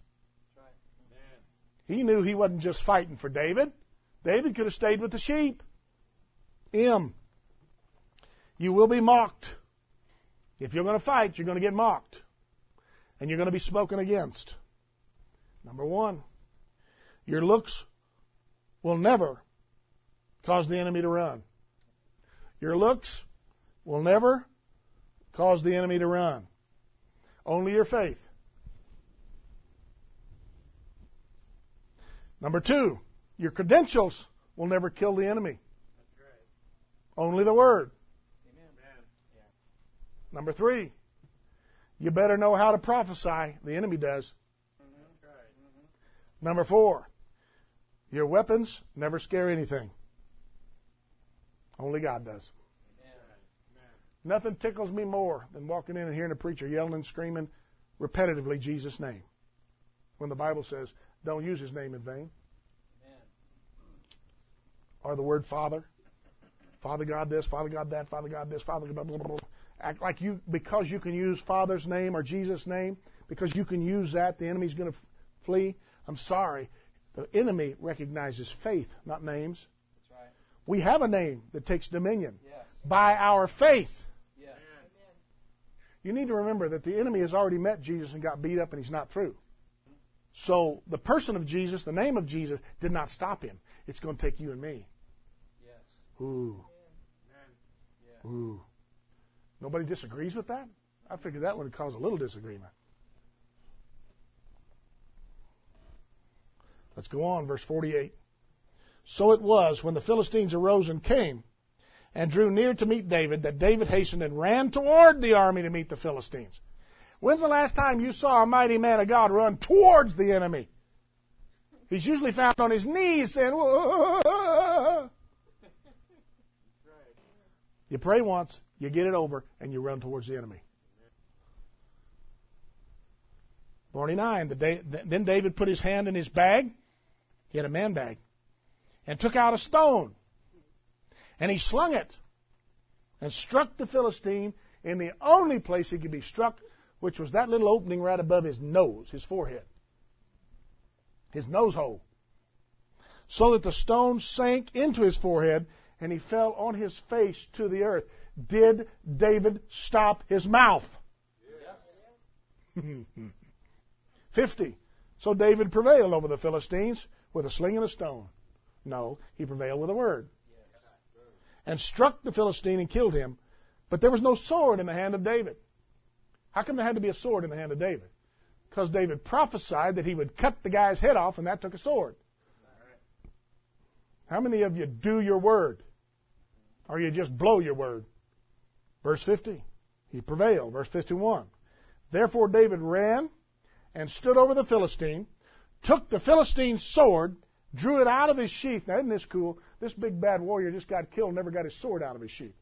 He knew He wasn't just fighting for David. David could have stayed with the sheep. M. You will be mocked. If you're going to fight, you're going to get mocked. And you're going to be spoken against. Number one, your looks will never cause the enemy to run. Your looks will never cause the enemy to run. Only your faith. Number two, your credentials will never kill the enemy. That's right. Only the Word. Amen. Yeah. Number three, you better know how to prophesy. The enemy does. Mm-hmm. That's right. Mm-hmm. Number four, your weapons never scare anything. Only God does. Amen. Nothing tickles me more than walking in and hearing a preacher yelling and screaming repetitively Jesus' name. When the Bible says, don't use His name in vain. Amen. Or the word Father. Father God this, Father God that, Father God this, Father God blah, blah, blah. Act like you, because you can use Father's name or Jesus' name, because you can use that, the enemy's going to f- flee. I'm sorry. The enemy recognizes faith, not names. That's right. We have a name that takes dominion Yes. by our faith. Yes. You need to remember that the enemy has already met Jesus and got beat up and he's not through. So the person of Jesus, the name of Jesus, did not stop him. It's going to take you and me. Yes. Ooh. Yeah. Ooh. Nobody disagrees with that? I figured that would cause a little disagreement. Let's go on, verse forty-eight. So it was, when the Philistines arose and came and drew near to meet David, that David hastened and ran toward the army to meet the Philistines. When's the last time you saw a mighty man of God run towards the enemy? He's usually found on his knees saying, whoa. You pray once, you get it over, and you run towards the enemy. forty-nine. The day, then David put his hand in his bag. He had a man bag. And took out a stone. And he slung it. And struck the Philistine in the only place he could be struck, which was that little opening right above his nose, his forehead. His nose hole. So that the stone sank into his forehead, and he fell on his face to the earth. Did David stop his mouth? Yes. fifty. So David prevailed over the Philistines with a sling and a stone. No, he prevailed with a word. And struck the Philistine and killed him. But there was no sword in the hand of David. How come there had to be a sword in the hand of David? Because David prophesied that he would cut the guy's head off, and that took a sword. How many of you do your word? Or you just blow your word? Verse fifty. He prevailed. Verse fifty-one. Therefore David ran and stood over the Philistine, took the Philistine's sword, drew it out of his sheath. Now, isn't this cool? This big bad warrior just got killed, never got his sword out of his sheath.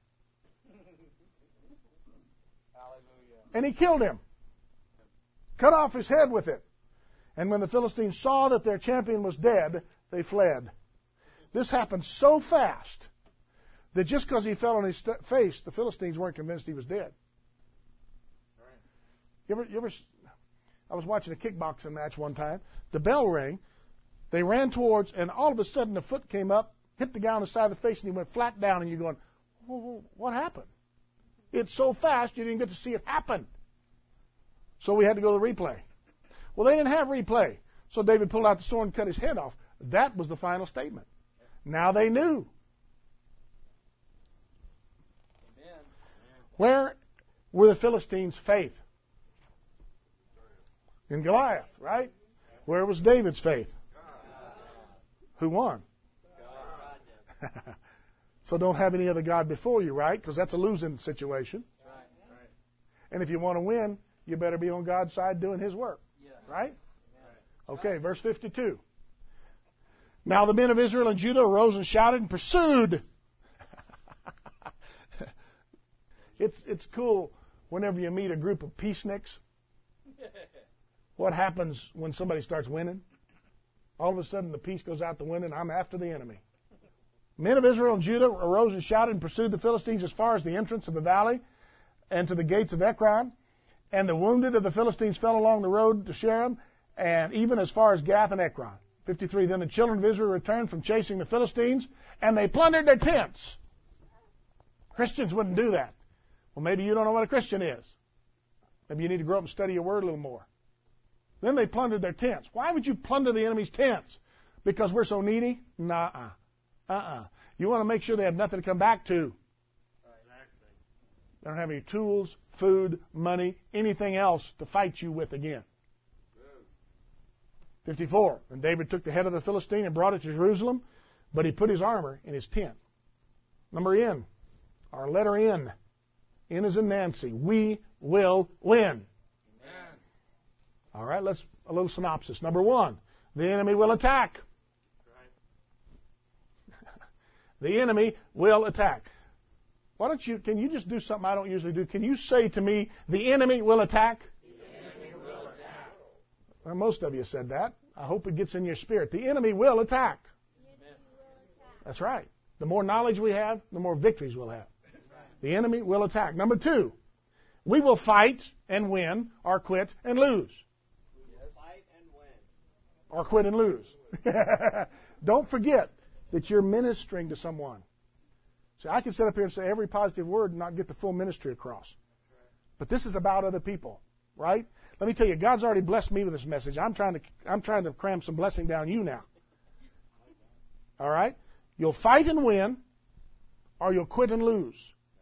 Hallelujah. And he killed him. Cut off his head with it. And when the Philistines saw that their champion was dead, they fled. This happened so fast that just because he fell on his st- face, the Philistines weren't convinced he was dead. You ever, you ever, I was watching a kickboxing match one time. The bell rang. They ran towards, and all of a sudden the foot came up, hit the guy on the side of the face, and he went flat down, and you're going, well, what happened? It's so fast you didn't get to see it happen. So we had to go to the replay. Well, they didn't have replay. So David pulled out the sword and cut his head off. That was the final statement. Now they knew. Amen. Where were the Philistines' faith? In Goliath, right? Where was David's faith? Who won? God. So don't have any other God before you, right? Because that's a losing situation. Right. Right. And if you want to win, you better be on God's side doing His work, Yes. right? Amen. Okay, verse fifty-two. Now the men of Israel and Judah arose and shouted and pursued. it's it's cool whenever you meet a group of peaceniks. What happens when somebody starts winning? All of a sudden the peace goes out the window and I'm after the enemy. Men of Israel and Judah arose and shouted and pursued the Philistines as far as the entrance of the valley and to the gates of Ekron. And the wounded of the Philistines fell along the road to Sharon, and even as far as Gath and Ekron. fifty-three. Then the children of Israel returned from chasing the Philistines, and they plundered their tents. Christians wouldn't do that. Well, maybe you don't know what a Christian is. Maybe you need to grow up and study your word a little more. Then they plundered their tents. Why would you plunder the enemy's tents? Because we're so needy? Nuh-uh. Uh-uh. You want to make sure they have nothing to come back to. They don't have any tools, food, money, anything else to fight you with again. fifty-four. And David took the head of the Philistine and brought it to Jerusalem, but he put his armor in his tent. Number N, our letter N. N is in Nancy. We will win. Amen. All right, let's a little synopsis. Number one, the enemy will attack. Right. The enemy will attack. Why don't you, can you just do something I don't usually do? Can you say to me, the enemy will attack? The enemy will attack. Well, most of you said that. I hope it gets in your spirit. The enemy will attack. Amen. That's right. The more knowledge we have, the more victories we'll have. The enemy will attack. Number two, we will fight and win or quit and lose. Yes. Fight and win. Or quit and lose. Don't forget that you're ministering to someone. See, I can sit up here and say every positive word and not get the full ministry across. But this is about other people, right? Let me tell you, God's already blessed me with this message. I'm trying to I'm trying to cram some blessing down you now. All right? You'll fight and win, or you'll quit and lose.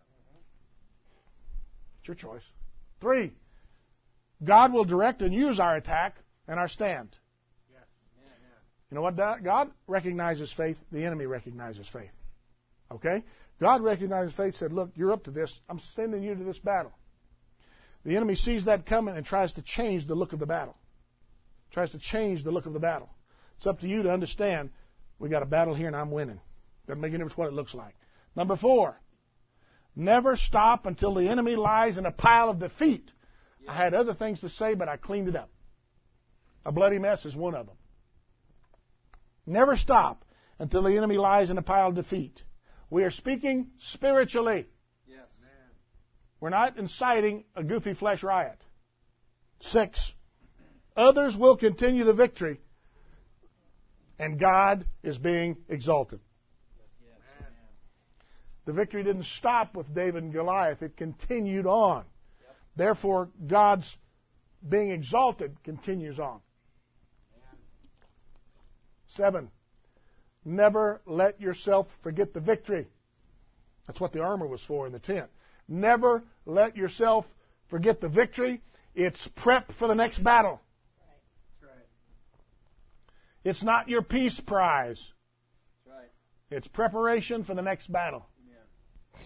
It's your choice. Three, God will direct and use our attack and our stand. You know what? God recognizes faith. The enemy recognizes faith. Okay? God recognized faith, said, look, you're up to this. I'm sending you to this battle. The enemy sees that coming and tries to change the look of the battle. Tries to change the look of the battle. It's up to you to understand, we got a battle here and I'm winning. Doesn't make any difference what it looks like. Number four, never stop until the enemy lies in a pile of defeat. Yes. I had other things to say, but I cleaned it up. A bloody mess is one of them. Never stop until the enemy lies in a pile of defeat. We are speaking spiritually. Yes. We're not inciting a goofy flesh riot. Six, others will continue the victory, and God is being exalted. Yes. The victory didn't stop with David and Goliath. It continued on. Yep. Therefore, God's being exalted continues on. Amen. Seven, never let yourself forget the victory. That's what the armor was for in the tent. Never let yourself forget the victory. It's prep for the next battle. That's right. It's not your peace prize. That's right. It's preparation for the next battle. Amen.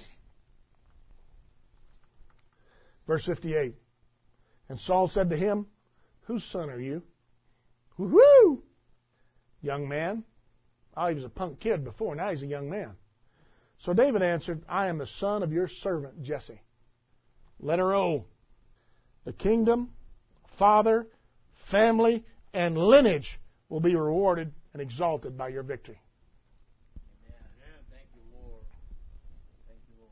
Verse fifty-eight. And Saul said to him, whose son are you? Woo-hoo! Young man. Oh, he was a punk kid before. Now he's a young man. So David answered, I am the son of your servant Jesse. Letter O. The kingdom, father, family, and lineage will be rewarded and exalted by your victory. Amen. Thank you, Lord. Thank you,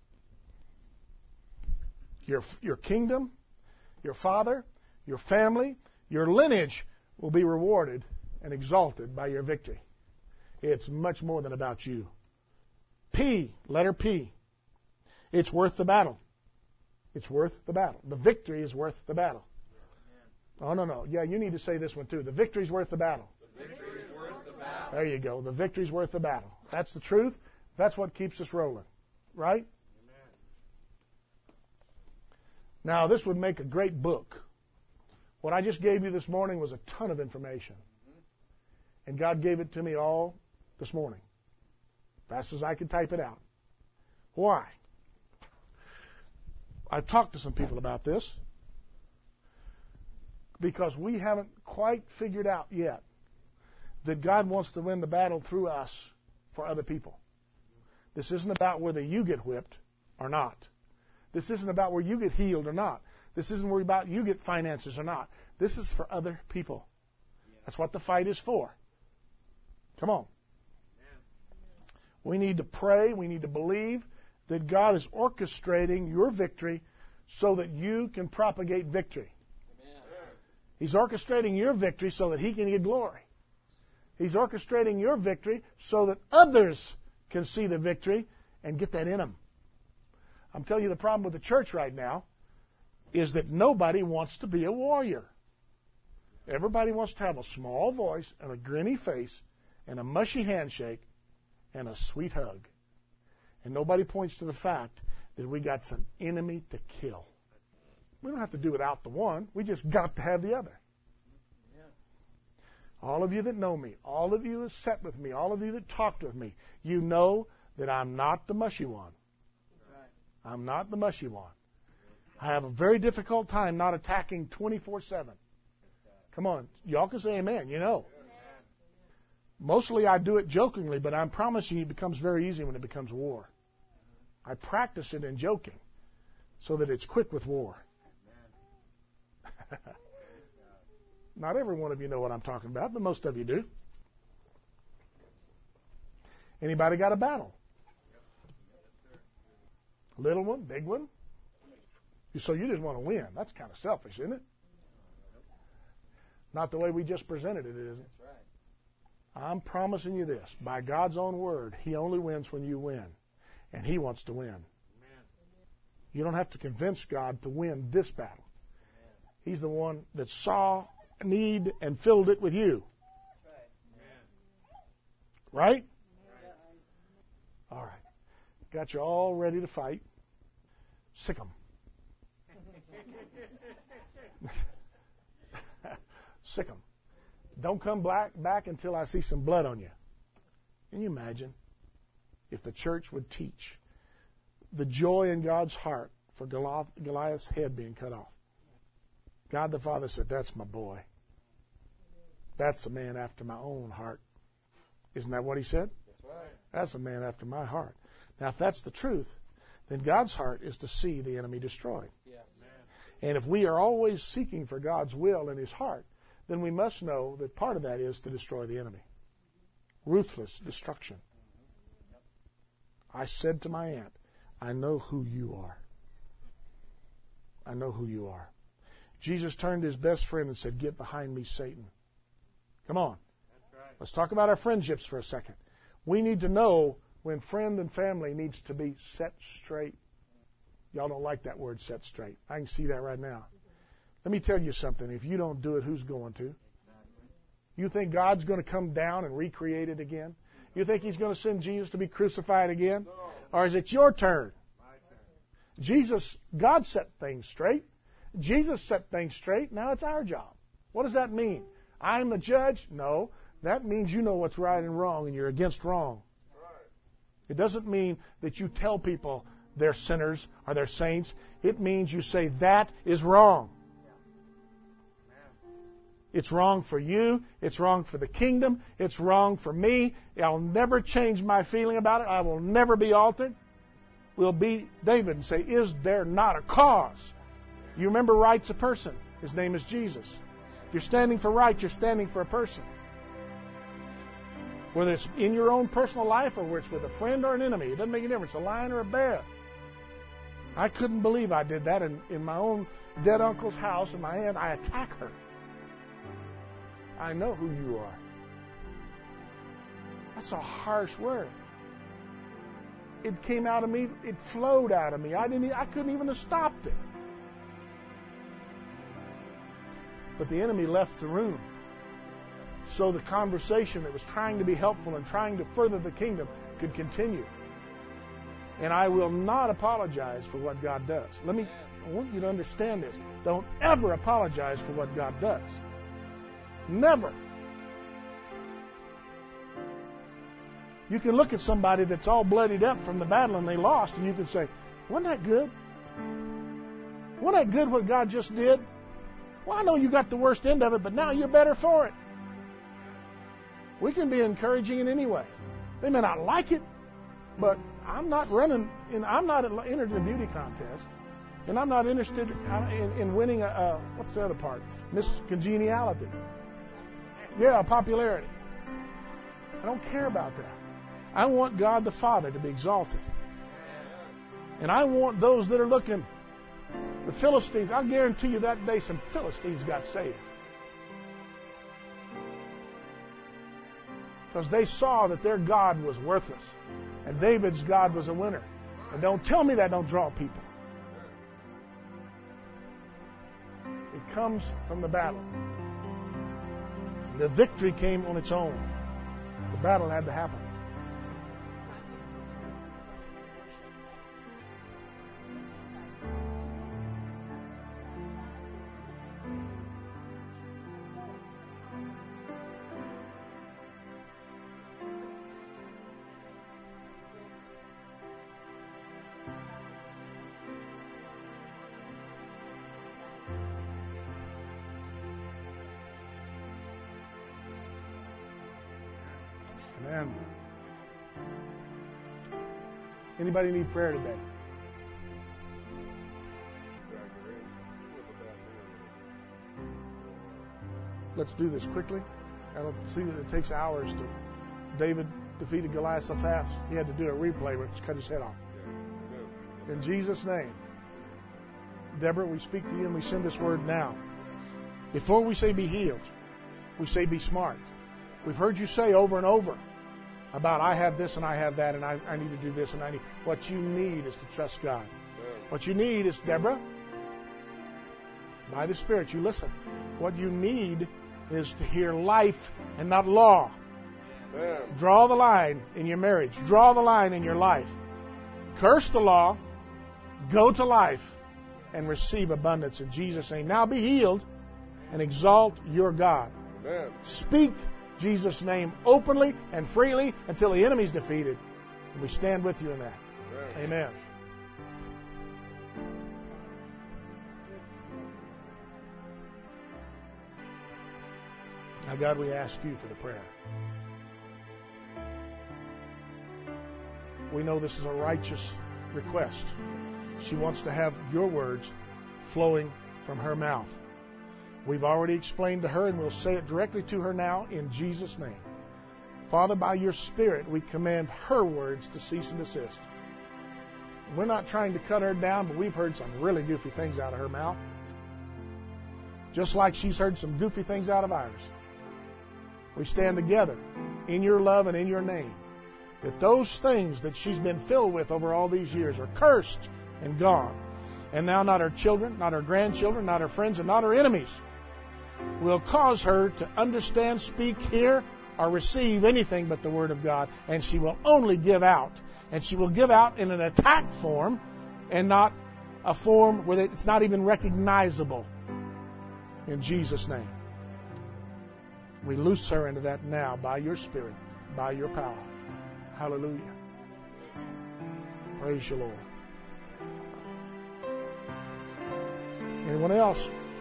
Lord. Your, your kingdom, your father, your family, your lineage will be rewarded and exalted by your victory. It's much more than about you. P, letter P. It's worth the battle. It's worth the battle. The victory is worth the battle. Oh, no, no. Yeah, you need to say this one too. The victory's worth the battle. The victory is worth the battle. There you go. The victory's worth the battle. That's the truth. That's what keeps us rolling. Right? Amen. Now, this would make a great book. What I just gave you this morning was a ton of information. And God gave it to me all this morning, fast as I could type it out. Why? I've talked to some people about this because we haven't quite figured out yet that God wants to win the battle through us for other people. This isn't about whether you get whipped or not. This isn't about where you get healed or not. This isn't where about you get finances or not. This is for other people. That's what the fight is for. Come on. We need to pray. We need to believe that God is orchestrating your victory so that you can propagate victory. He's orchestrating your victory so that He can get glory. He's orchestrating your victory so that others can see the victory and get that in them. I'm telling you, the problem with the church right now is that nobody wants to be a warrior. Everybody wants to have a small voice and a grinny face and a mushy handshake and a sweet hug. And nobody points to the fact that we got some enemy to kill. We don't have to do without the one. We just got to have the other. All of you that know me, all of you that sat with me, all of you that talked with me, you know that I'm not the mushy one. I'm not the mushy one. I have a very difficult time not attacking twenty-four seven. Come on, y'all can say amen, you know. Mostly I do it jokingly, but I'm promising you it becomes very easy when it becomes war. I practice it in joking so that it's quick with war. Not every one of you know what I'm talking about, but most of you do. Anybody got a battle? Little one, big one? So you just want to win. That's kind of selfish, isn't it? Not the way we just presented it, is it? I'm promising you this. By God's own word, He only wins when you win. And He wants to win. You don't have to convince God to win this battle. He's the one that saw need and filled it with you. Right? All right. Got you all ready to fight. Sick 'em. Sick 'em. Don't come back, back until I see some blood on you. Can you imagine if the church would teach the joy in God's heart for Goliath, Goliath's head being cut off? God the Father said, that's my boy. That's a man after my own heart. Isn't that what He said? That's right. That's a man after my heart. Now, if that's the truth, then God's heart is to see the enemy destroyed. Yes. And if we are always seeking for God's will in His heart, then we must know that part of that is to destroy the enemy. Ruthless destruction. I said to my aunt, I know who you are. I know who you are. Jesus turned to His best friend and said, get behind me, Satan. Come on. That's right. Let's talk about our friendships for a second. We need to know when friend and family needs to be set straight. Y'all don't like that word, set straight. I can see that right now. Let me tell you something. If you don't do it, who's going to? You think God's going to come down and recreate it again? You think He's going to send Jesus to be crucified again? Or is it your turn? Jesus, God set things straight. Jesus set things straight. Now it's our job. What does that mean? I'm the judge? No. That means you know what's right and wrong and you're against wrong. It doesn't mean that you tell people they're sinners or they're saints. It means you say that is wrong. It's wrong for you. It's wrong for the kingdom. It's wrong for me. I'll never change my feeling about it. I will never be altered. We'll be David and say, is there not a cause? You remember right's a person. His name is Jesus. If you're standing for right, you're standing for a person. Whether it's in your own personal life or whether it's with a friend or an enemy, it doesn't make any difference, a lion or a bear. I couldn't believe I did that in, in my own dead uncle's house, and my aunt, I attack her. I know who you are. That's a harsh word. It came out of me, it flowed out of me. I didn't I couldn't even have stopped it. But the enemy left the room. So the conversation that was trying to be helpful and trying to further the kingdom could continue. And I will not apologize for what God does. Let me, I want you to understand this. Don't ever apologize for what God does. Never. You can look at somebody that's all bloodied up from the battle and they lost, and you can say, wasn't that good? Wasn't that good what God just did? Well, I know you got the worst end of it, but now you're better for it. We can be encouraging in any way. They may not like it, but I'm not running, in, I'm not entered in a beauty contest, and I'm not interested in, in winning a, a, what's the other part? Miss Congeniality. Yeah, popularity. I don't care about that. I want God the Father to be exalted. And I want those that are looking, the Philistines, I guarantee you that day some Philistines got saved. Because they saw that their God was worthless. And David's God was a winner. And don't tell me that don't draw people. It comes from the battle. The victory came on its own. The battle had to happen. Amen. Anybody need prayer today? Let's do this quickly. I don't see that it takes hours to. David defeated Goliath so fast he had to do a replay which cut his head off. In Jesus' name, Deborah, we speak to you and we send this word now. Before we say be healed, we say be smart. We've heard you say over and over about I have this and I have that and I, I need to do this and I need. What you need is to trust God. What you need is, Deborah, by the Spirit, you listen. What you need is to hear life and not law. Amen. Draw the line in your marriage. Draw the line in your life. Curse the law. Go to life and receive abundance in Jesus' name. Now be healed and exalt your God. Amen. Speak Jesus' name openly and freely until the enemy's defeated. And we stand with you in that. Amen. Amen. Now, God, we ask you for the prayer. We know this is a righteous request. She wants to have your words flowing from her mouth. We've already explained to her, and we'll say it directly to her now in Jesus' name. Father, by your Spirit, we command her words to cease and desist. We're not trying to cut her down, but we've heard some really goofy things out of her mouth. Just like she's heard some goofy things out of ours. We stand together in your love and in your name, that those things that she's been filled with over all these years are cursed and gone. And now not her children, not her grandchildren, not her friends, and not her enemies will cause her to understand, speak, hear, or receive anything but the Word of God. And she will only give out. And she will give out in an attack form and not a form where it's not even recognizable. In Jesus' name. We loose her into that now by your Spirit, by your power. Hallelujah. Praise you, Lord. Anyone else?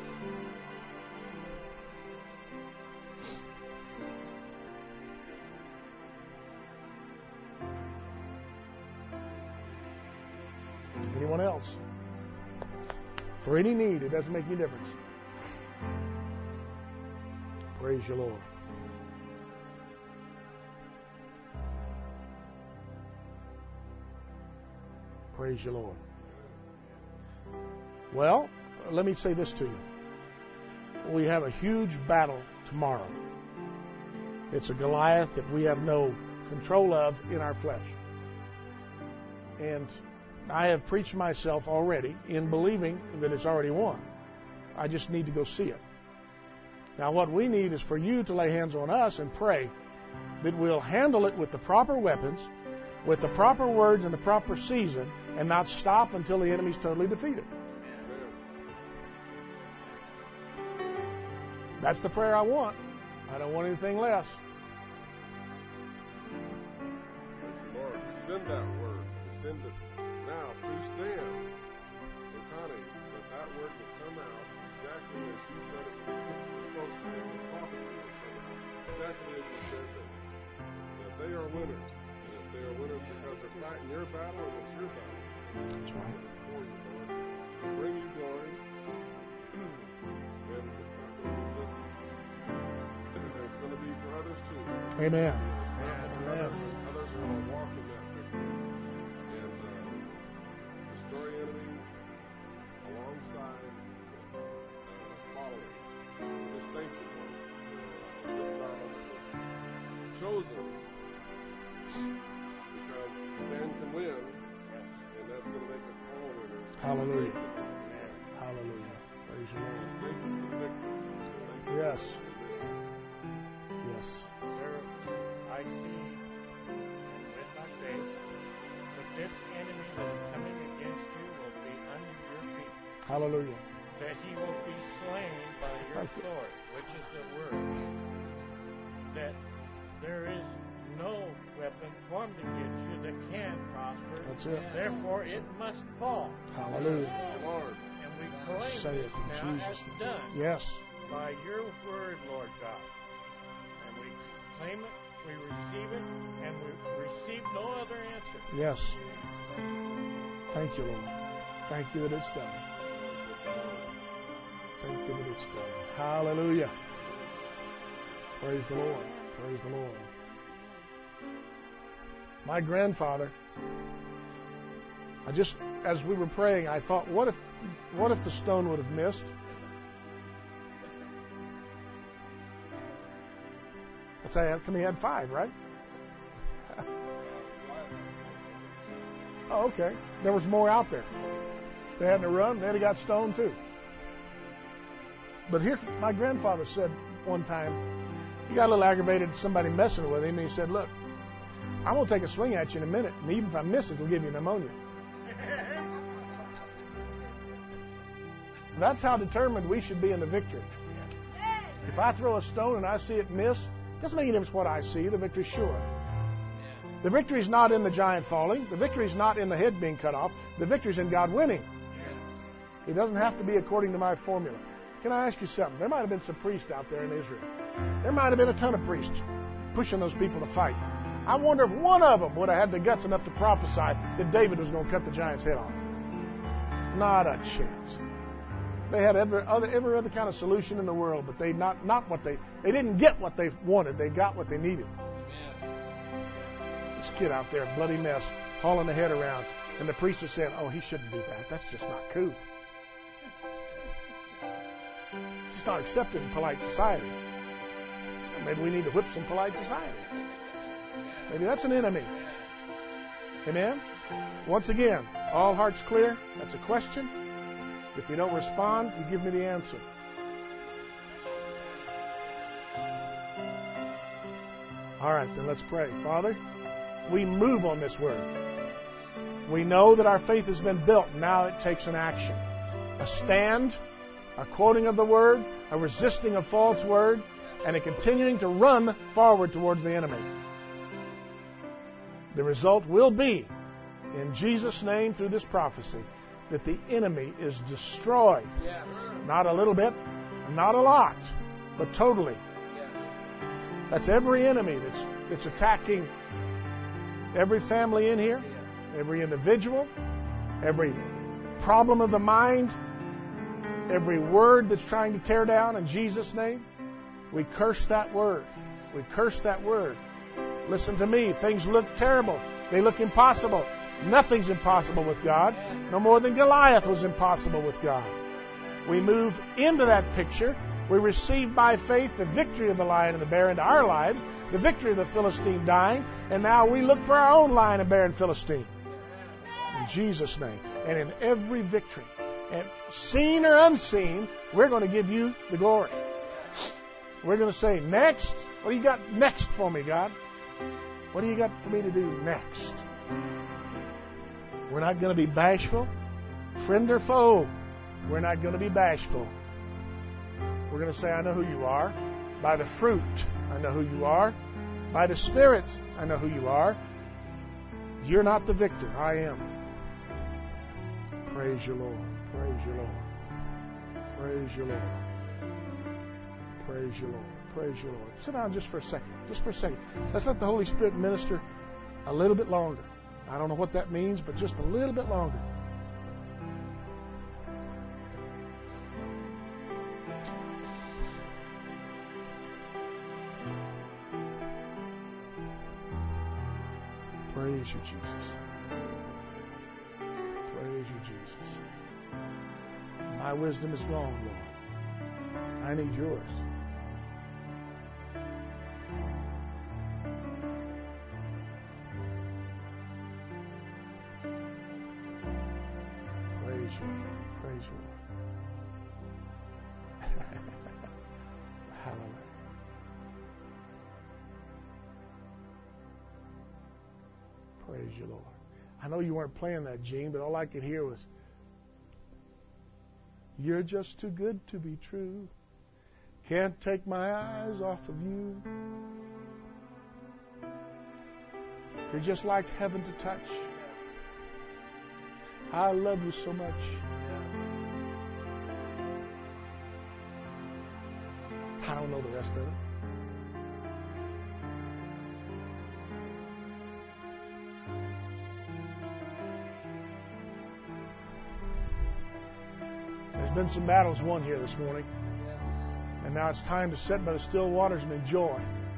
Anyone else? For any need, it doesn't make any difference. Praise you, Lord. Praise you, Lord. Well, let me say this to you. We have a huge battle tomorrow. It's a Goliath that we have no control of in our flesh. And I have preached myself already in believing that it's already won. I just need to go see it. Now, what we need is for you to lay hands on us and pray that we'll handle it with the proper weapons, with the proper words and the proper season, and not stop until the enemy's totally defeated. That's the prayer I want. I don't want anything less. Lord, send that word. Send it now. Please stand. And Connie, that that word will come out exactly as she said it when the spokesman, the prophecy was coming out. Exactly as you said that, that they are winners. And if they are winners because they're fighting your battle and it's your battle. That's right. For you, Lord. We bring you glory. And it's not going to be just, it's going to be for others too. Amen. Others, others are going to walk in that victory. And uh, destroy enemy alongside uh, following. We just thank you, Lord, for this battle that was chosen because Stan can win, and that's going to make us all winners. Hallelujah. Thank you, Lord. Hallelujah. Praise the Lord. Just thank you for the victory. Thank you. Yes. Yes. There, I see, and with my faith, that this enemy that is coming against you will be under your feet. Hallelujah. That he will be slain by your sword, which is the word. That there is no weapon formed against you that can prosper. That's it. Therefore, it must fall. Hallelujah. Lord. And we claim Say it this in now Jesus' as name. done Yes. by your word, Lord God. And we claim it, we receive it, and we receive no other answer. Yes. Thank you, Lord. Thank you that it's done. Thank you that it's done. Hallelujah. Praise the Lord. Praise the Lord. My grandfather, I just, as we were praying, I thought, what if, what if the stone would have missed? Let's say, how come he had five, right? Oh, okay. There was more out there. They had to run. They'd have got stoned too. But here's my grandfather said one time, he got a little aggravated at somebody messing with him, and he said, look, I'm going to take a swing at you in a minute, and even if I miss it, it'll give you pneumonia. That's how determined we should be in the victory. If I throw a stone and I see it miss, it doesn't make any difference what I see. The victory's sure. The victory's not in the giant falling. The victory's not in the head being cut off. The victory's in God winning. It doesn't have to be according to my formula. Can I ask you something? There might have been some priests out there in Israel. There might have been a ton of priests pushing those people to fight. I wonder if one of them would have had the guts enough to prophesy that David was going to cut the giant's head off. Not a chance. They had every other every other kind of solution in the world, but they not not what they they didn't get what they wanted. They got what they needed. This kid out there, bloody mess, hauling the head around, and the priest was saying, "Oh, he shouldn't do that. That's just not cool. It's just not accepted in polite society. Maybe we need to whip some polite society. Maybe that's an enemy." Amen? Once again, all hearts clear? That's a question. If you don't respond, you give me the answer. All right, then let's pray. Father, we move on this word. We know that our faith has been built. Now it takes an action. A stand, a quoting of the word, a resisting of false word, and a continuing to run forward towards the enemy. The result will be, in Jesus' name through this prophecy, that the enemy is destroyed. Yes. Not a little bit, not a lot, but totally. Yes. That's every enemy that's, that's attacking every family in here, every individual, every problem of the mind, every word that's trying to tear down in Jesus' name. We curse that word. We curse that word. Listen to me. Things look terrible. They look impossible. Nothing's impossible with God, no more than Goliath was impossible with God. We move into that picture. We receive by faith the victory of the lion and the bear into our lives, the victory of the Philistine dying, and now we look for our own lion and bear and Philistine. In Jesus' name. And in every victory, and seen or unseen, we're going to give you the glory. We're going to say, next. What do you got next for me, God? What do you got for me to do next? We're not going to be bashful. Friend or foe, we're not going to be bashful. We're going to say, I know who you are. By the fruit, I know who you are. By the Spirit, I know who you are. You're not the victor. I am. Praise you, Lord. Praise you, Lord. Praise you, Lord. Praise you, Lord. Praise you, Lord. Sit down just for a second. Just for a second. Let's let the Holy Spirit minister a little bit longer. I don't know what that means, but just a little bit longer. Praise you, Jesus. Praise you, Jesus. My wisdom is gone, Lord. I need yours. Praise you, Lord. Praise you, Lord. Hallelujah. Praise you, Lord. I know you weren't playing that, Gene, but all I could hear was, you're just too good to be true. Can't take my eyes off of you. You're just like heaven to touch. I love you so much. I don't know the rest of it. There's been some battles won here this morning. And now it's time to sit by the still waters and enjoy.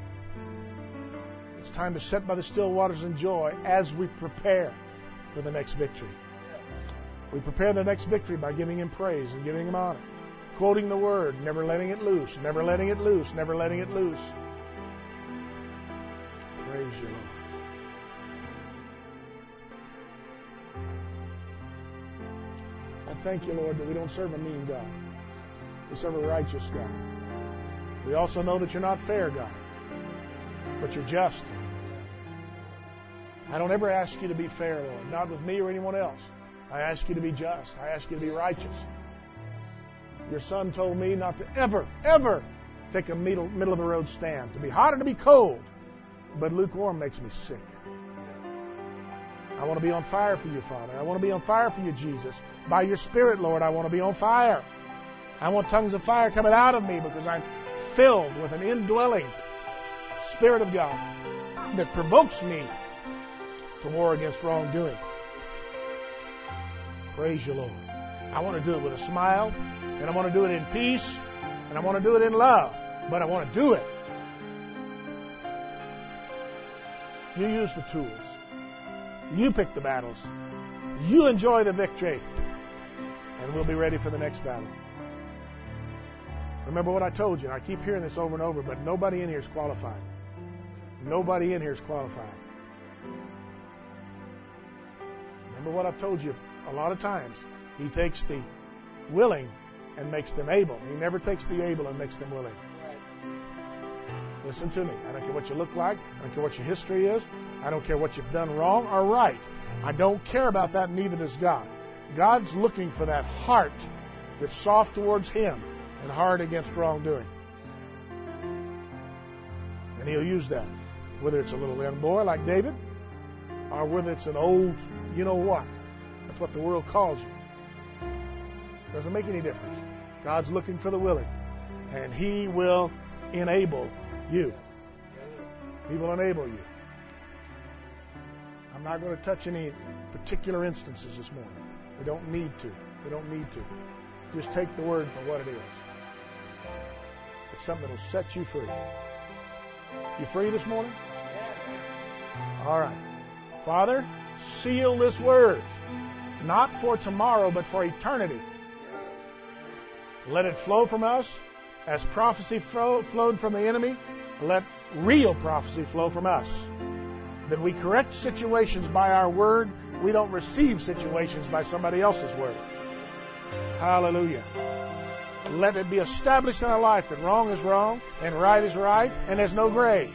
It's time to sit by the still waters and enjoy as we prepare for the next victory. We prepare the next victory by giving Him praise and giving Him honor. Quoting the Word, never letting it loose, never letting it loose, never letting it loose. Praise you, Lord. I thank you, Lord, that we don't serve a mean God. We serve a righteous God. We also know that you're not fair, God, but you're just. I don't ever ask you to be fair, Lord, not with me or anyone else. I ask you to be just. I ask you to be righteous. Your Son told me not to ever, ever take a middle, middle of the road stand, to be hot or to be cold. But lukewarm makes me sick. I want to be on fire for you, Father. I want to be on fire for you, Jesus. By your Spirit, Lord, I want to be on fire. I want tongues of fire coming out of me because I'm filled with an indwelling Spirit of God that provokes me to war against wrongdoing. Praise you, Lord. I want to do it with a smile, and I want to do it in peace, and I want to do it in love, but I want to do it. You use the tools. You pick the battles. You enjoy the victory, and we'll be ready for the next battle. Remember what I told you. I keep hearing this over and over, but nobody in here is qualified. Nobody in here is qualified. Remember what I've told you a lot of times. He takes the willing and makes them able. He never takes the able and makes them willing. Listen to me. I don't care what you look like. I don't care what your history is. I don't care what you've done wrong or right. I don't care about that, neither does God. God's looking for that heart that's soft towards Him and hard against wrongdoing. And He'll use that. Whether it's a little young boy like David, or whether it's an old, you know what. That's what the world calls you. Doesn't make any difference. God's looking for the willing. And He will enable you. He will enable you. I'm not going to touch any particular instances this morning. We don't need to. We don't need to. Just take the word for what it is. It's something that will set you free. You free this morning? All right. Father, seal this word. Not for tomorrow, but for eternity. Let it flow from us as prophecy flow, flowed from the enemy. Let real prophecy flow from us. That we correct situations by our word. We don't receive situations by somebody else's word. Hallelujah. Let it be established in our life that wrong is wrong and right is right and there's no gray.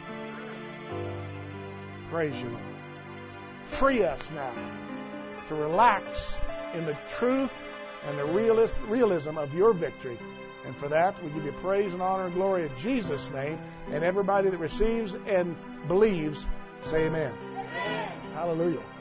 Praise you, Lord. Free us now to relax in the truth and the realist, realism of your victory. And for that, we give you praise and honor and glory in Jesus' name. And everybody that receives and believes, say amen. Amen. Hallelujah.